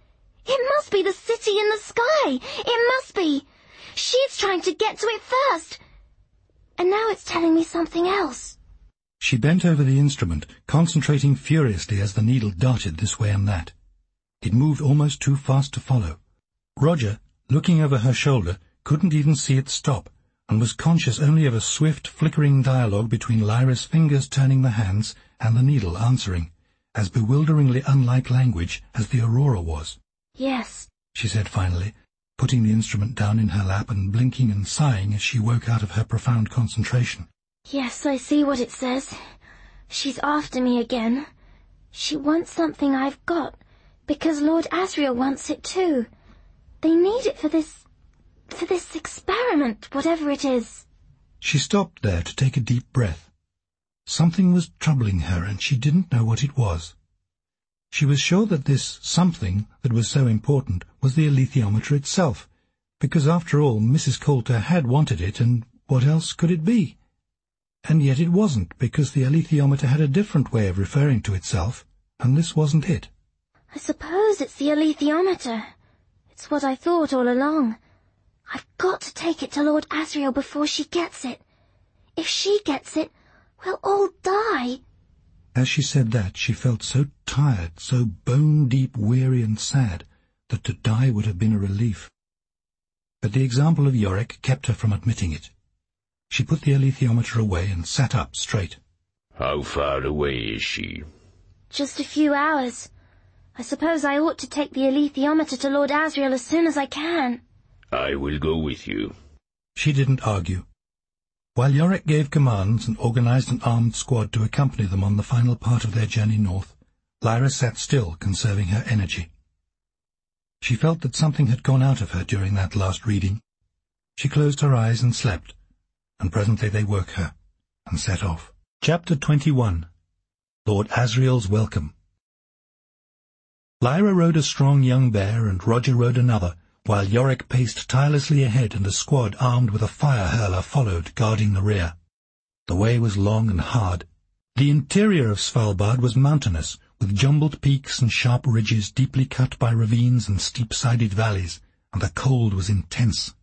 It must be the city in the sky. It must be. She's trying to get to it first. And now it's telling me something else. She bent over the instrument, concentrating furiously as the needle darted this way and that. It moved almost too fast to follow. Roger, looking over her shoulder, couldn't even see it stop, and was conscious only of a swift, flickering dialogue between Lyra's fingers turning the hands and the needle answering, as bewilderingly unlike language as the Aurora was. Yes, she said finally, putting the instrument down in her lap and blinking and sighing as she woke out of her profound concentration. Yes, I see what it says. She's after me again. She wants something I've got, because Lord Asriel wants it too. They need it for this... for this experiment, whatever it is. She stopped there to take a deep breath. Something was troubling her, and she didn't know what it was. She was sure that this something that was so important was the alethiometer itself, because after all Missus Coulter had wanted it, and what else could it be? And yet it wasn't, because the alethiometer had a different way of referring to itself, and this wasn't it. I suppose it's the alethiometer. It's what I thought all along. I've got to take it to Lord Asriel before she gets it. If she gets it, we'll all die. As she said that, she felt so tired, so bone-deep weary and sad, that to die would have been a relief. But the example of Iorek kept her from admitting it. She put the alethiometer away and sat up straight. How far away is she? Just a few hours. I suppose I ought to take the alethiometer to Lord Asriel as soon as I can. I will go with you. She didn't argue. While Iorek gave commands and organized an armed squad to accompany them on the final part of their journey north, Lyra sat still, conserving her energy. She felt that something had gone out of her during that last reading. She closed her eyes and slept, and presently they woke her, and set off. Chapter twenty-one. Lord Asriel's Welcome. Lyra rode a strong young bear, and Roger rode another, while Yorick paced tirelessly ahead, and a squad armed with a fire-hurler followed, guarding the rear. The way was long and hard. The interior of Svalbard was mountainous, with jumbled peaks and sharp ridges deeply cut by ravines and steep-sided valleys, and the cold was intense.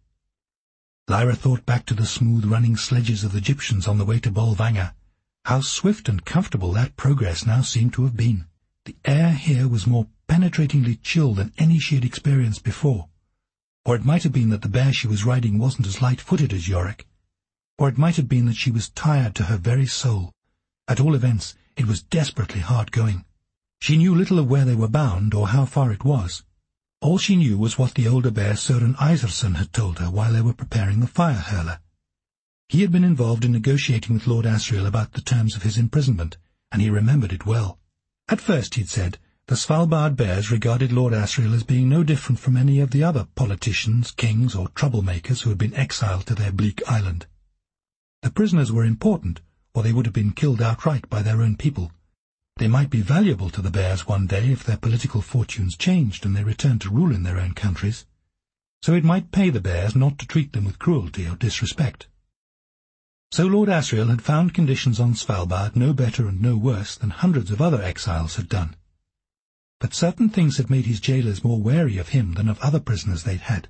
Lyra thought back to the smooth-running sledges of the Egyptians on the way to Bolvangar. How swift and comfortable that progress now seemed to have been. The air here was more penetratingly chill than any she had experienced before. Or it might have been that the bear she was riding wasn't as light-footed as Yorick. Or it might have been that she was tired to her very soul. At all events, it was desperately hard going. She knew little of where they were bound, or how far it was. All she knew was what the older bear Søren Iserson had told her while they were preparing the fire-hurler. He had been involved in negotiating with Lord Asriel about the terms of his imprisonment, and he remembered it well. At first, he'd said, the Svalbard bears regarded Lord Asriel as being no different from any of the other politicians, kings, or troublemakers who had been exiled to their bleak island. The prisoners were important, or they would have been killed outright by their own people. They might be valuable to the bears one day if their political fortunes changed and they returned to rule in their own countries. So it might pay the bears not to treat them with cruelty or disrespect. So Lord Asriel had found conditions on Svalbard no better and no worse than hundreds of other exiles had done. But certain things had made his jailers more wary of him than of other prisoners they'd had.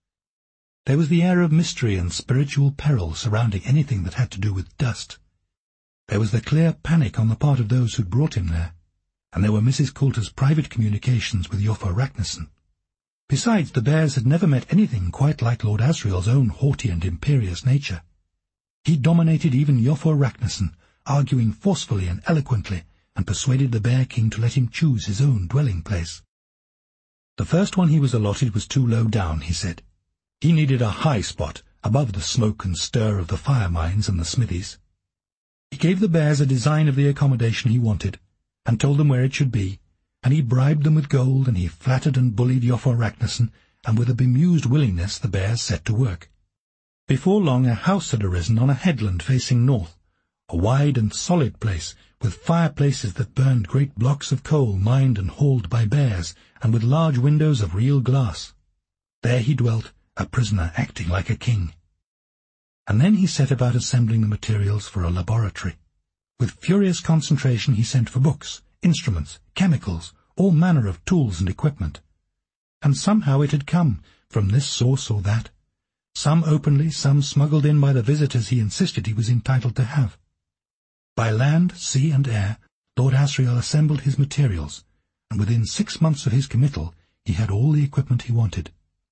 There was the air of mystery and spiritual peril surrounding anything that had to do with dust. There was the clear panic on the part of those who'd brought him there, and there were Missus Coulter's private communications with Iofur Raknison. Besides, the bears had never met anything quite like Lord Asriel's own haughty and imperious nature. He dominated even Iofur Raknison, arguing forcefully and eloquently, and persuaded the Bear King to let him choose his own dwelling place. The first one he was allotted was too low down, he said. He needed a high spot, above the smoke and stir of the fire mines and the smithies. He gave the bears a design of the accommodation he wanted, and told them where it should be, and he bribed them with gold, and he flattered and bullied Iofur Raknison, and with a bemused willingness the bears set to work. Before long a house had arisen on a headland facing north, a wide and solid place, with fireplaces that burned great blocks of coal mined and hauled by bears, and with large windows of real glass. There he dwelt, a prisoner acting like a king. And then he set about assembling the materials for a laboratory. With furious concentration he sent for books, instruments, chemicals, all manner of tools and equipment. And somehow it had come, from this source or that. Some openly, some smuggled in by the visitors he insisted he was entitled to have. By land, sea, and air, Lord Asriel assembled his materials, and within six months of his committal he had all the equipment he wanted.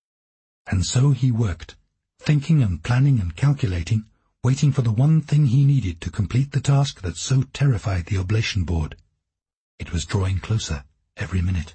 And so he worked, thinking and planning and calculating, waiting for the one thing he needed to complete the task that so terrified the oblation board. It was drawing closer every minute.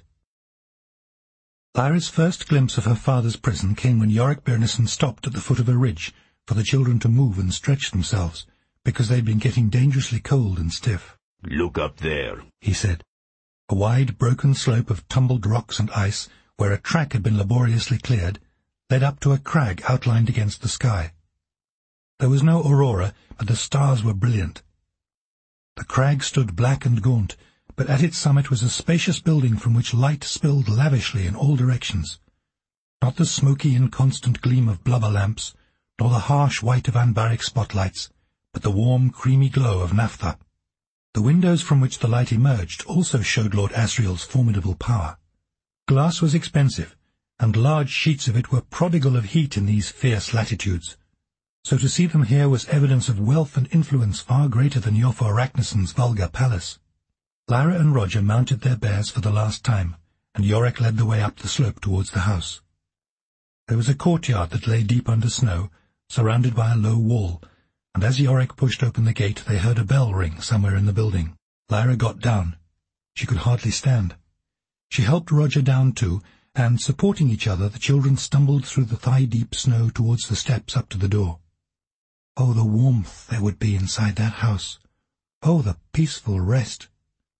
Lyra's first glimpse of her father's prison came when Yorick Byrnison stopped at the foot of a ridge for the children to move and stretch themselves, because they'd been getting dangerously cold and stiff. "Look up there," he said. A wide, broken slope of tumbled rocks and ice, where a track had been laboriously cleared, led up to a crag outlined against the sky. There was no aurora, but the stars were brilliant. The crag stood black and gaunt, but at its summit was a spacious building from which light spilled lavishly in all directions. Not the smoky, inconstant gleam of blubber lamps, nor the harsh white of anbaric spotlights, but the warm, creamy glow of naphtha. The windows from which the light emerged also showed Lord Asriel's formidable power. Glass was expensive, and large sheets of it were prodigal of heat in these fierce latitudes. So to see them here was evidence of wealth and influence far greater than Iofur Raknison's vulgar palace. Lyra and Roger mounted their bears for the last time, and Yorick led the way up the slope towards the house. There was a courtyard that lay deep under snow, surrounded by a low wall, and as Yorick pushed open the gate they heard a bell ring somewhere in the building. Lyra got down. She could hardly stand. She helped Roger down too, and, supporting each other, the children stumbled through the thigh-deep snow towards the steps up to the door. Oh, the warmth there would be inside that house! Oh, the peaceful rest!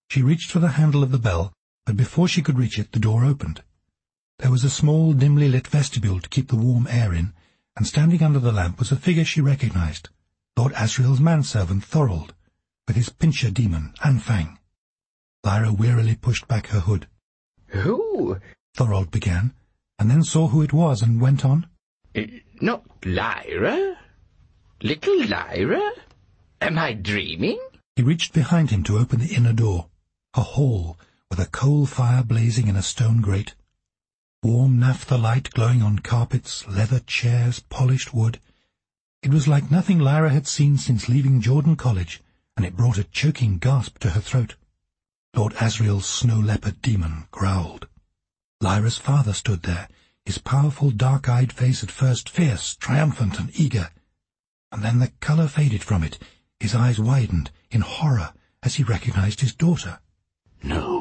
She reached for the handle of the bell, but before she could reach it, the door opened. There was a small, dimly lit vestibule to keep the warm air in, and standing under the lamp was a figure she recognized, Lord Asriel's manservant Thorold, with his pincher demon, Anfang. Lyra wearily pushed back her hood. Who? Thorold began, and then saw who it was and went on. Uh, not Lyra? Little Lyra? Am I dreaming? He reached behind him to open the inner door, a hall with a coal fire blazing in a stone grate. Warm naphtha light glowing on carpets, leather chairs, polished wood. It was like nothing Lyra had seen since leaving Jordan College, and it brought a choking gasp to her throat. Lord Asriel's snow leopard demon growled. Lyra's father stood there, his powerful dark-eyed face at first fierce, triumphant and eager, and then the colour faded from it, his eyes widened in horror as he recognized his daughter. No.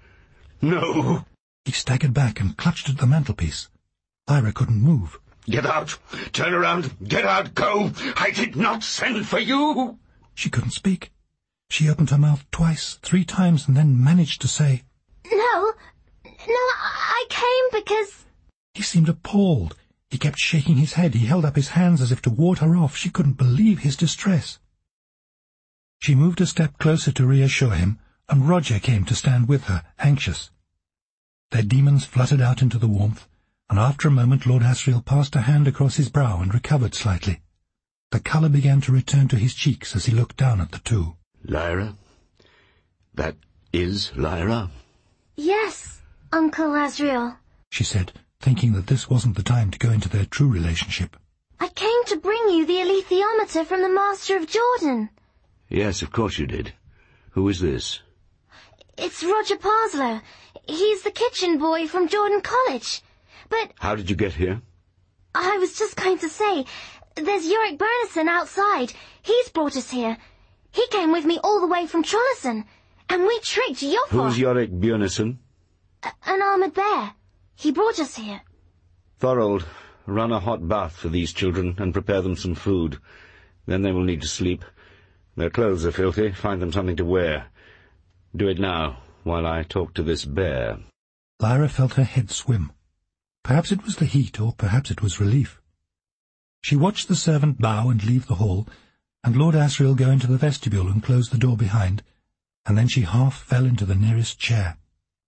No. He staggered back and clutched at the mantelpiece. Lyra couldn't move. Get out! Turn around! Get out! Go! I did not send for you! She couldn't speak. She opened her mouth twice, three times, and then managed to say, No, no, I came because... He seemed appalled. He kept shaking his head. He held up his hands as if to ward her off. She couldn't believe his distress. She moved a step closer to reassure him, and Roger came to stand with her, anxious. Their demons fluttered out into the warmth, and after a moment Lord Asriel passed a hand across his brow and recovered slightly. The colour began to return to his cheeks as he looked down at the two. Lyra? That is Lyra? Yes, Uncle Asriel, she said, thinking that this wasn't the time to go into their true relationship. I came to bring you the alethiometer from the Master of Jordan. Yes, of course you did. Who is this? It's Roger Parslow. He's the kitchen boy from Jordan College. But... How did you get here? I was just going to say, there's Yorick Bernison outside. He's brought us here. He came with me all the way from Trollison, and we tricked Iofur. Who's Yorick Bernison? An armoured bear. He brought us here. Thorold, run a hot bath for these children and prepare them some food. Then they will need to sleep. Their clothes are filthy. Find them something to wear. Do it now, while I talk to this bear. Lyra felt her head swim. Perhaps it was the heat, or perhaps it was relief. She watched the servant bow and leave the hall, and Lord Asriel go into the vestibule and close the door behind, and then she half fell into the nearest chair.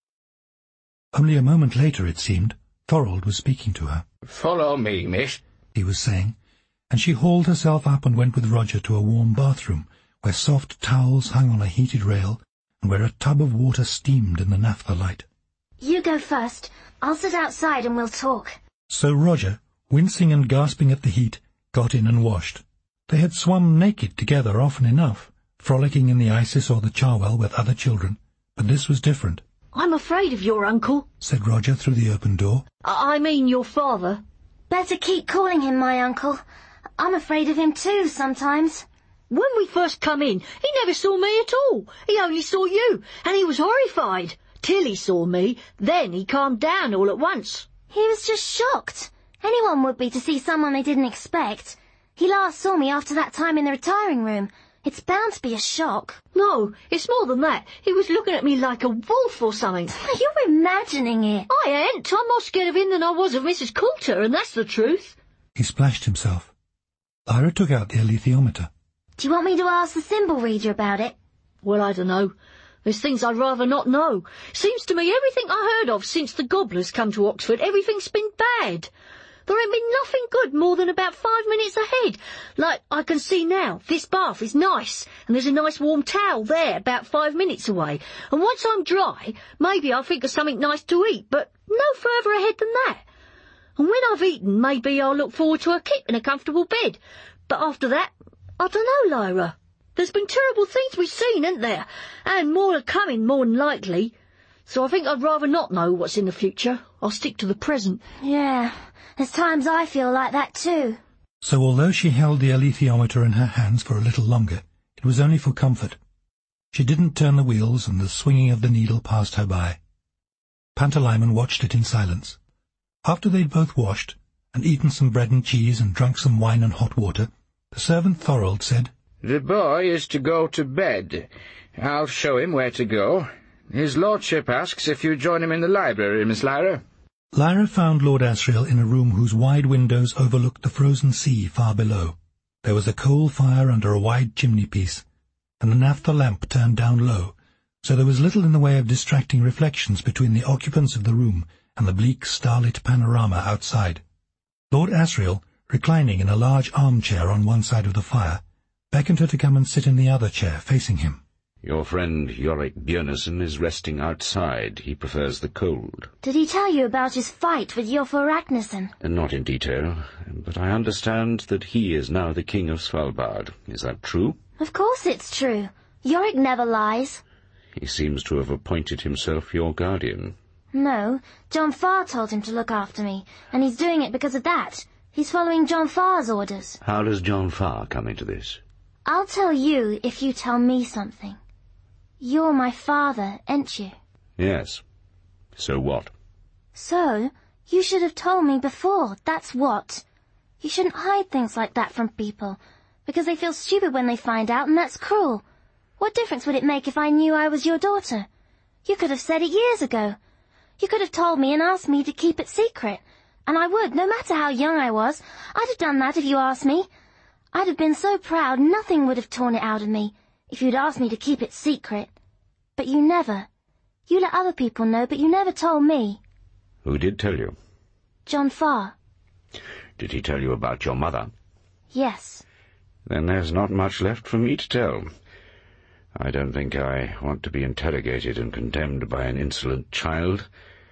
Only a moment later, it seemed, Thorold was speaking to her. Follow me, miss, he was saying, and she hauled herself up and went with Roger to a warm bathroom, where soft towels hung on a heated rail, and where a tub of water steamed in the naphtha light. You go first. I'll sit outside and we'll talk. So Roger, wincing and gasping at the heat, got in and washed. They had swum naked together often enough, frolicking in the Isis or the Charwell with other children, but this was different. I'm afraid of your uncle, said Roger through the open door. I, I mean your father. Better keep calling him my uncle. I'm afraid of him too, sometimes. When we first come in, he never saw me at all. He only saw you, and he was horrified. Till he saw me, then he calmed down all at once. He was just shocked. Anyone would be to see someone they didn't expect. He last saw me after that time in the retiring room. It's bound to be a shock. No, it's more than that. He was looking at me like a wolf or something. You're imagining it. I ain't. I'm more scared of him than I was of Missus Coulter, and that's the truth. He splashed himself. Lyra took out the alethiometer. Do you want me to ask the symbol reader about it? Well, I don't know. There's things I'd rather not know. Seems to me everything I heard of since the gobblers come to Oxford, everything's been bad. There ain't been nothing good more than about five minutes ahead. Like I can see now, this bath is nice, and there's a nice warm towel there about five minutes away. And once I'm dry, maybe I'll think of something nice to eat, but no further ahead than that. And when I've eaten, maybe I'll look forward to a kip in a comfortable bed. But after that, I don't know, Lyra. There's been terrible things we've seen, ain't there? And more are coming, more than likely. So I think I'd rather not know what's in the future. I'll stick to the present. Yeah, there's times I feel like that too. So although she held the alethiometer in her hands for a little longer, it was only for comfort. She didn't turn the wheels, and the swinging of the needle passed her by. Pantalaimon watched it in silence. After they'd both washed, and eaten some bread and cheese and drunk some wine and hot water, the servant Thorold said, The boy is to go to bed. I'll show him where to go. His lordship asks if you join him in the library, Miss Lyra. Lyra found Lord Asriel in a room whose wide windows overlooked the frozen sea far below. There was a coal fire under a wide chimney-piece, and a naphtha lamp turned down low, so there was little in the way of distracting reflections between the occupants of the room and the bleak starlit panorama outside. Lord Asriel, reclining in a large armchair on one side of the fire, beckoned her to come and sit in the other chair, facing him. Your friend Yorick Björnson is resting outside. He prefers the cold. Did he tell you about his fight with Iofur Ragnarsson? Not in detail, but I understand that he is now the king of Svalbard. Is that true? Of course it's true. Yorick never lies. He seems to have appointed himself your guardian. No, John Farr told him to look after me, and he's doing it because of that. He's following John Farr's orders. How does John Farr come into this? I'll tell you if you tell me something. You're my father, ain't you? Yes. So what? So, you should have told me before, that's what. You shouldn't hide things like that from people, because they feel stupid when they find out, and that's cruel. What difference would it make if I knew I was your daughter? You could have said it years ago. You could have told me and asked me to keep it secret, and I would, no matter how young I was. I'd have done that if you asked me. I'd have been so proud nothing would have torn it out of me, if you'd asked me to keep it secret. But you never. You let other people know, but you never told me. Who did tell you? John Farr. Did he tell you about your mother? Yes. Then there's not much left for me to tell. I don't think I want to be interrogated and condemned by an insolent child.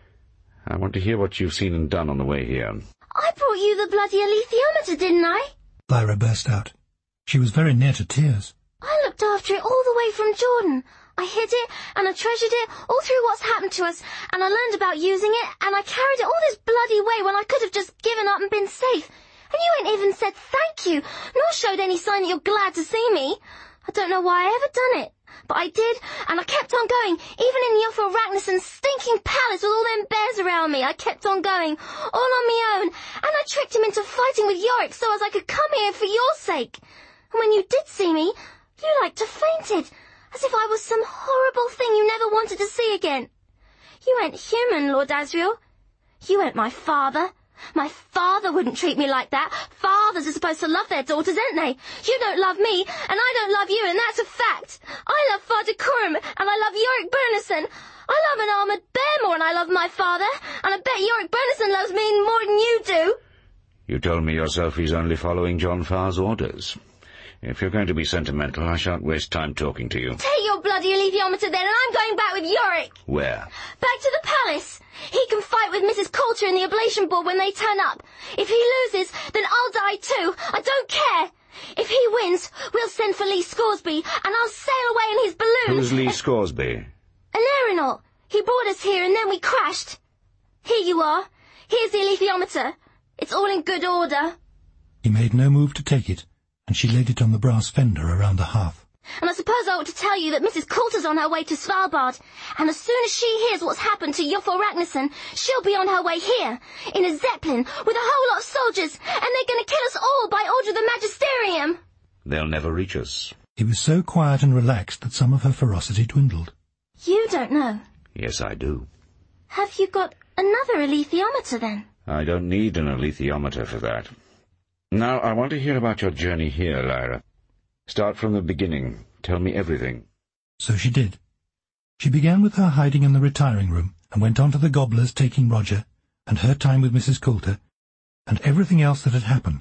I want to hear what you've seen and done on the way here. I brought you the bloody alethiometer, didn't I? Lyra burst out. She was very near to tears. I looked after it all the way from Jordan. I hid it, and I treasured it, all through what's happened to us, and I learned about using it, and I carried it all this bloody way when I could have just given up and been safe. And you ain't even said thank you, nor showed any sign that you're glad to see me. I don't know why I ever done it, but I did, and I kept on going, even in Iofur Ragnarsson's stinking palace with all them bears around me. I kept on going, all on me own, and I tricked him into fighting with Yorick so as I could come here for your sake. And when you did see me, you like to fainted, as if I was some horrible thing you never wanted to see again. You ain't human, Lord Asriel. You ain't my father. My father wouldn't treat me like that. Fathers are supposed to love their daughters, ain't they? You don't love me, and I don't love you, and that's a fact. I love Father Coram, and I love Yorick Björnsson. I love an armoured bear more than I love my father, and I bet Yorick Björnsson loves me more than you do. You told me yourself he's only following John Farr's orders. If you're going to be sentimental, I shan't waste time talking to you. Take your bloody alethiometer then, and I'm going back with Yorick. Where? Back to the palace. He can fight with Missus Coulter in the oblation board when they turn up. If he loses, then I'll die too. I don't care. If he wins, we'll send for Lee Scoresby, and I'll sail away in his balloon. Who's Lee Scoresby? An aeronaut. He brought us here, and then we crashed. Here you are. Here's the alethiometer. It's all in good order. He made no move to take it, and she laid it on the brass fender around the hearth. And I suppose I ought to tell you that Missus Coulter's on her way to Svalbard, and as soon as she hears what's happened to Iofur Ragnarsson, she'll be on her way here, in a zeppelin, with a whole lot of soldiers, and they're going to kill us all by order of the magisterium. They'll never reach us. He was so quiet and relaxed that some of her ferocity dwindled. You don't know. Yes, I do. Have you got another alethiometer, then? I don't need an alethiometer for that. Now, I want to hear about your journey here, Lyra. Start from the beginning. Tell me everything. So she did. She began with her hiding in the retiring room, and went on to the Gobblers taking Roger, and her time with Missus Coulter, and everything else that had happened.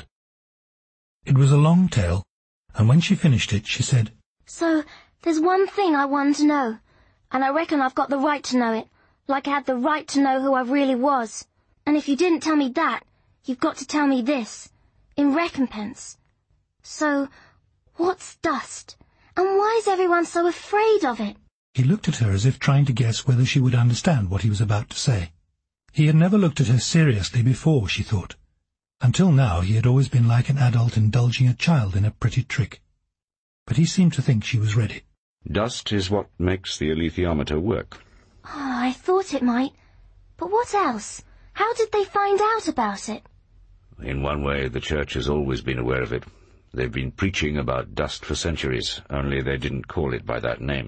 It was a long tale, and when she finished it, she said, So, there's one thing I wanted to know, and I reckon I've got the right to know it, like I had the right to know who I really was. And if you didn't tell me that, you've got to tell me this, in recompense. So, what's dust? And why is everyone so afraid of it? He looked at her as if trying to guess whether she would understand what he was about to say. He had never looked at her seriously before, she thought. Until now he had always been like an adult indulging a child in a pretty trick. But he seemed to think she was ready. Dust is what makes the alethiometer work. Oh, I thought it might. But what else? How did they find out about it? In one way, the Church has always been aware of it. They've been preaching about dust for centuries, only they didn't call it by that name.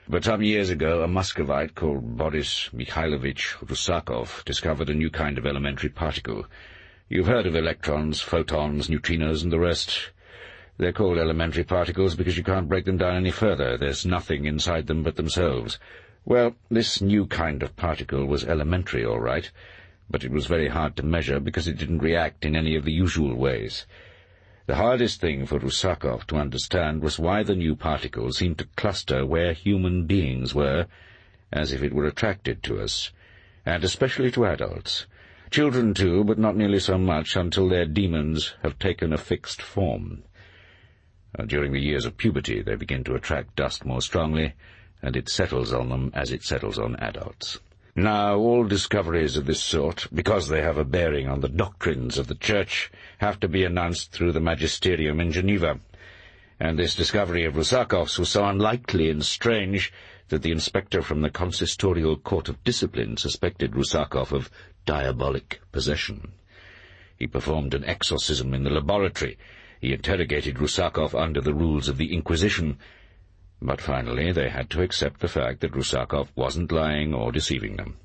But some years ago, a Muscovite called Boris Mikhailovich Rusakov discovered a new kind of elementary particle. You've heard of electrons, photons, neutrinos, and the rest. They're called elementary particles because you can't break them down any further. There's nothing inside them but themselves. Well, this new kind of particle was elementary, all right, but it was very hard to measure because it didn't react in any of the usual ways. The hardest thing for Rusakov to understand was why the new particle seemed to cluster where human beings were, as if it were attracted to us, and especially to adults. Children too, but not nearly so much until their demons have taken a fixed form. Uh, during the years of puberty they begin to attract dust more strongly, and it settles on them as it settles on adults. Now, all discoveries of this sort, because they have a bearing on the doctrines of the Church, have to be announced through the magisterium in Geneva. And this discovery of Rusakov's was so unlikely and strange that the inspector from the consistorial court of discipline suspected Rusakov of diabolic possession. He performed an exorcism in the laboratory. He interrogated Rusakov under the rules of the Inquisition. But finally they had to accept the fact that Rusakov wasn't lying or deceiving them.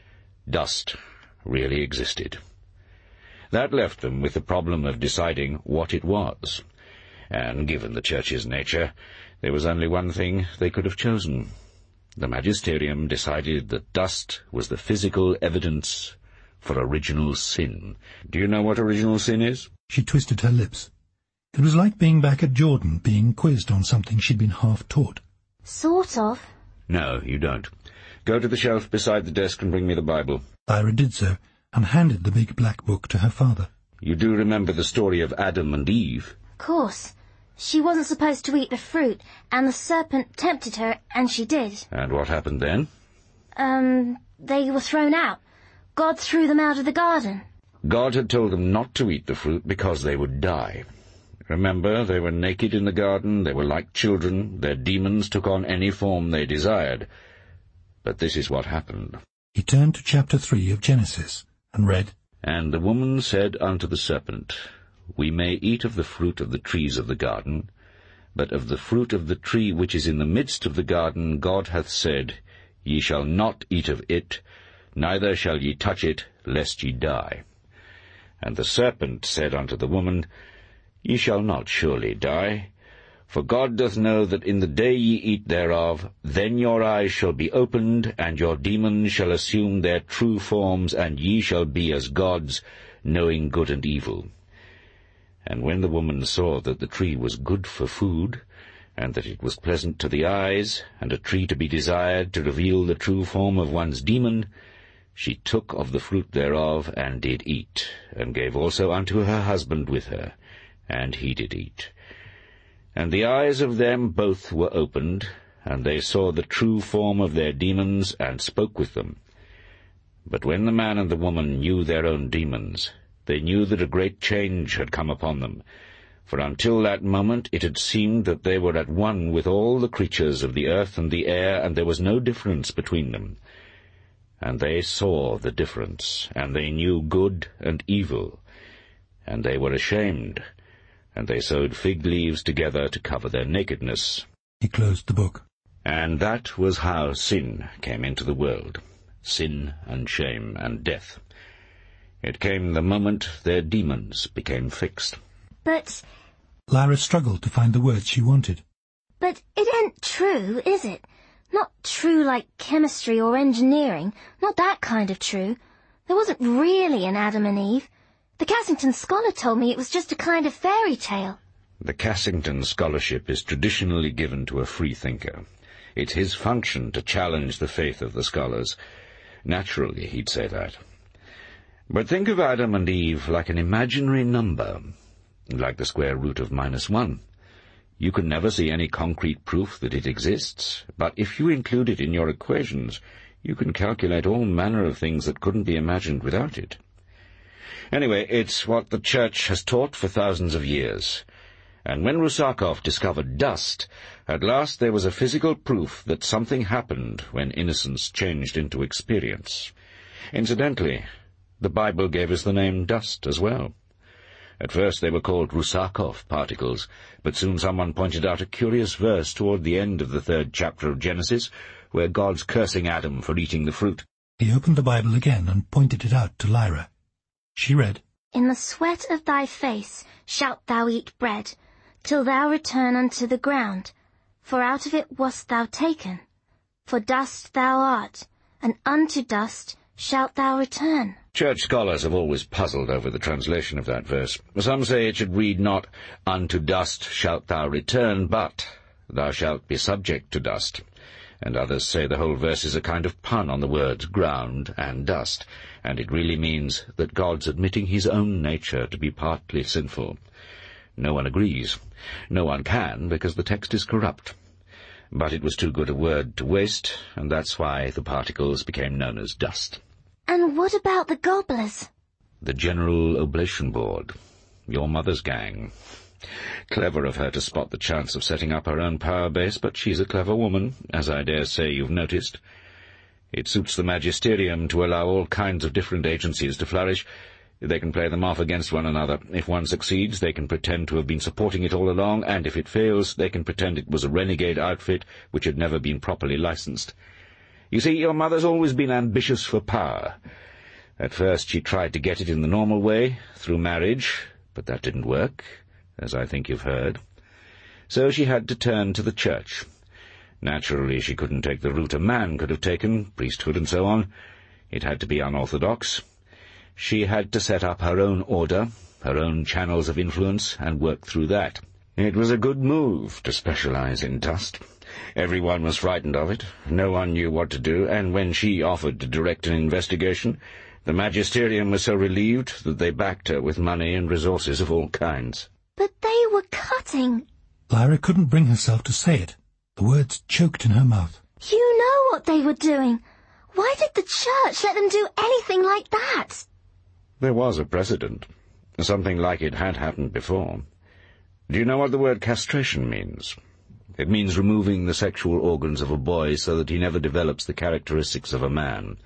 Dust really existed. That left them with the problem of deciding what it was. And given the Church's nature, there was only one thing they could have chosen. The magisterium decided that dust was the physical evidence for original sin. Do you know what original sin is? She twisted her lips. It was like being back at Jordan, being quizzed on something she'd been half-taught. Sort of. No, you don't. Go to the shelf beside the desk and bring me the Bible. Lyra did so, and handed the big black book to her father. You do remember the story of Adam and Eve? Of course. She wasn't supposed to eat the fruit, and the serpent tempted her, and she did. And what happened then? Um, they were thrown out. God threw them out of the garden. God had told them not to eat the fruit because they would die. Remember, they were naked in the garden, they were like children, their demons took on any form they desired. But this is what happened. He turned to chapter three of Genesis, and read, And the woman said unto the serpent, We may eat of the fruit of the trees of the garden, but of the fruit of the tree which is in the midst of the garden God hath said, Ye shall not eat of it, neither shall ye touch it, lest ye die. And the serpent said unto the woman, Ye shall not surely die, for God doth know that in the day ye eat thereof, then your eyes shall be opened, and your demons shall assume their true forms, and ye shall be as gods, knowing good and evil. And when the woman saw that the tree was good for food, and that it was pleasant to the eyes, and a tree to be desired to reveal the true form of one's demon, she took of the fruit thereof, and did eat, and gave also unto her husband with her, and he did eat. And the eyes of them both were opened, and they saw the true form of their demons, and spoke with them. But when the man and the woman knew their own demons, they knew that a great change had come upon them, for until that moment it had seemed that they were at one with all the creatures of the earth and the air, and there was no difference between them. And they saw the difference, and they knew good and evil, and they were ashamed, and they sewed fig leaves together to cover their nakedness. He closed the book. And that was how sin came into the world, sin and shame and death. It came the moment their demons became fixed. But... Lyra struggled to find the words she wanted. But it ain't true, is it? Not true like chemistry or engineering, not that kind of true. There wasn't really an Adam and Eve. The Cassington scholar told me it was just a kind of fairy tale. The Cassington scholarship is traditionally given to a free thinker. It's his function to challenge the faith of the scholars. Naturally, he'd say that. But think of Adam and Eve like an imaginary number, like the square root of minus one. You can never see any concrete proof that it exists, but if you include it in your equations, you can calculate all manner of things that couldn't be imagined without it. Anyway, it's what the Church has taught for thousands of years. And when Rusakov discovered dust, at last there was a physical proof that something happened when innocence changed into experience. Incidentally, the Bible gave us the name dust as well. At first they were called Rusakov particles, but soon someone pointed out a curious verse toward the end of the third chapter of Genesis, where God's cursing Adam for eating the fruit. He opened the Bible again and pointed it out to Lyra. She read, In the sweat of thy face shalt thou eat bread, till thou return unto the ground, for out of it wast thou taken. For dust thou art, and unto dust shalt thou return. Church scholars have always puzzled over the translation of that verse. Some say it should read not, unto dust shalt thou return, but thou shalt be subject to dust. And others say the whole verse is a kind of pun on the words ground and dust, and it really means that God's admitting his own nature to be partly sinful. No one agrees. No one can, because the text is corrupt. But it was too good a word to waste, and that's why the particles became known as dust. And what about the gobblers? The General Oblation Board. Your mother's gang. Clever of her to spot the chance of setting up her own power base, but she's a clever woman, as I dare say you've noticed. It suits the magisterium to allow all kinds of different agencies to flourish. They can play them off against one another. If one succeeds, they can pretend to have been supporting it all along, and if it fails, they can pretend it was a renegade outfit which had never been properly licensed. You see, your mother's always been ambitious for power. At first she tried to get it in the normal way, through marriage, but that didn't work, as I think you've heard. So she had to turn to the church. Naturally, she couldn't take the route a man could have taken, priesthood and so on. It had to be unorthodox. She had to set up her own order, her own channels of influence, and work through that. It was a good move to specialize in dust. Everyone was frightened of it. No one knew what to do, and when she offered to direct an investigation, the magisterium was so relieved that they backed her with money and resources of all kinds. But they were cutting. Lyra couldn't bring herself to say it. The words choked in her mouth. You know what they were doing. Why did the church let them do anything like that? There was a precedent. Something like it had happened before. Do you know what the word castration means? It means removing the sexual organs of a boy so that he never develops the characteristics of a man.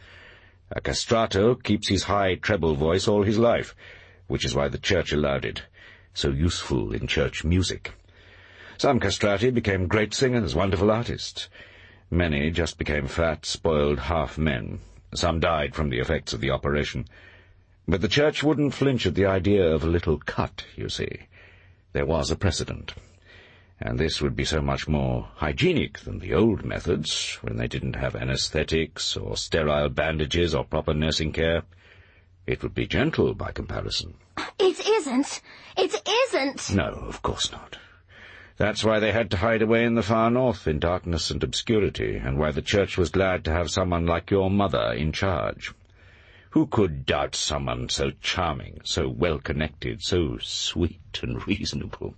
A castrato keeps his high treble voice all his life, which is why the church allowed it, so useful in church music. Some castrati became great singers, wonderful artists. Many just became fat, spoiled half-men. Some died from the effects of the operation. But the church wouldn't flinch at the idea of a little cut, you see. There was a precedent. And this would be so much more hygienic than the old methods, when they didn't have anesthetics or sterile bandages or proper nursing care. It would be gentle by comparison. It isn't. It isn't. No, of course not. That's why they had to hide away in the far north in darkness and obscurity, and why the church was glad to have someone like your mother in charge. Who could doubt someone so charming, so well-connected, so sweet and reasonable?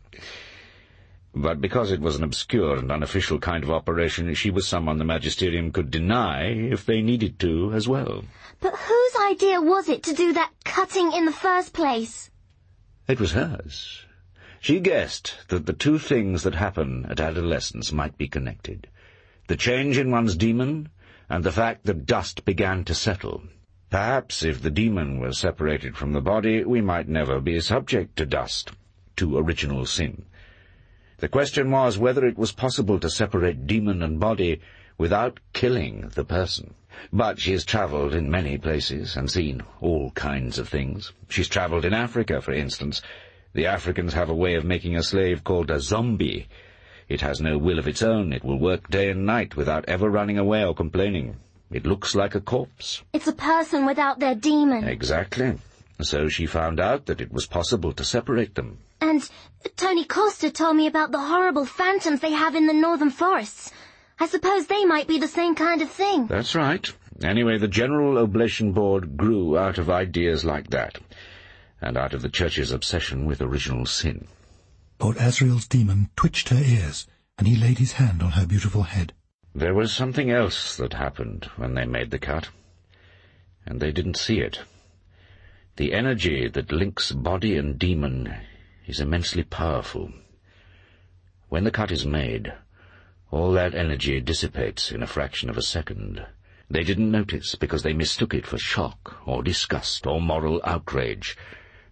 But because it was an obscure and unofficial kind of operation, she was someone the magisterium could deny if they needed to as well. But whose idea was it to do that cutting in the first place? It was hers. She guessed that the two things that happen at adolescence might be connected. The change in one's demon, and the fact that dust began to settle. Perhaps if the demon was separated from the body, we might never be subject to dust, to original sin. The question was whether it was possible to separate demon and body without killing the person. But she has travelled in many places and seen all kinds of things. She's travelled in Africa, for instance. The Africans have a way of making a slave called a zombie. It has no will of its own. It will work day and night without ever running away or complaining. It looks like a corpse. It's a person without their demon. Exactly. So she found out that it was possible to separate them. And Tony Costa told me about the horrible phantoms they have in the northern forests. I suppose they might be the same kind of thing. That's right. Anyway, the General Oblation Board grew out of ideas like that, and out of the church's obsession with original sin. Lord Asriel's demon twitched her ears, and he laid his hand on her beautiful head. There was something else that happened when they made the cut, and they didn't see it. The energy that links body and demon is immensely powerful. When the cut is made, all that energy dissipates in a fraction of a second. They didn't notice because they mistook it for shock or disgust or moral outrage.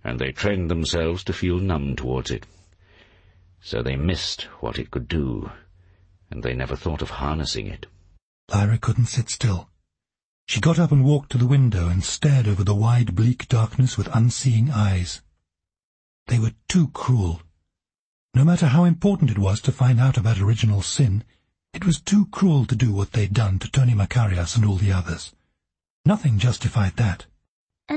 and they trained themselves to feel numb towards it. So they missed what it could do, and they never thought of harnessing it. Lyra couldn't sit still. She got up and walked to the window and stared over the wide, bleak darkness with unseeing eyes. They were too cruel. No matter how important it was to find out about original sin, it was too cruel to do what they'd done to Tony Makarios and all the others. Nothing justified that.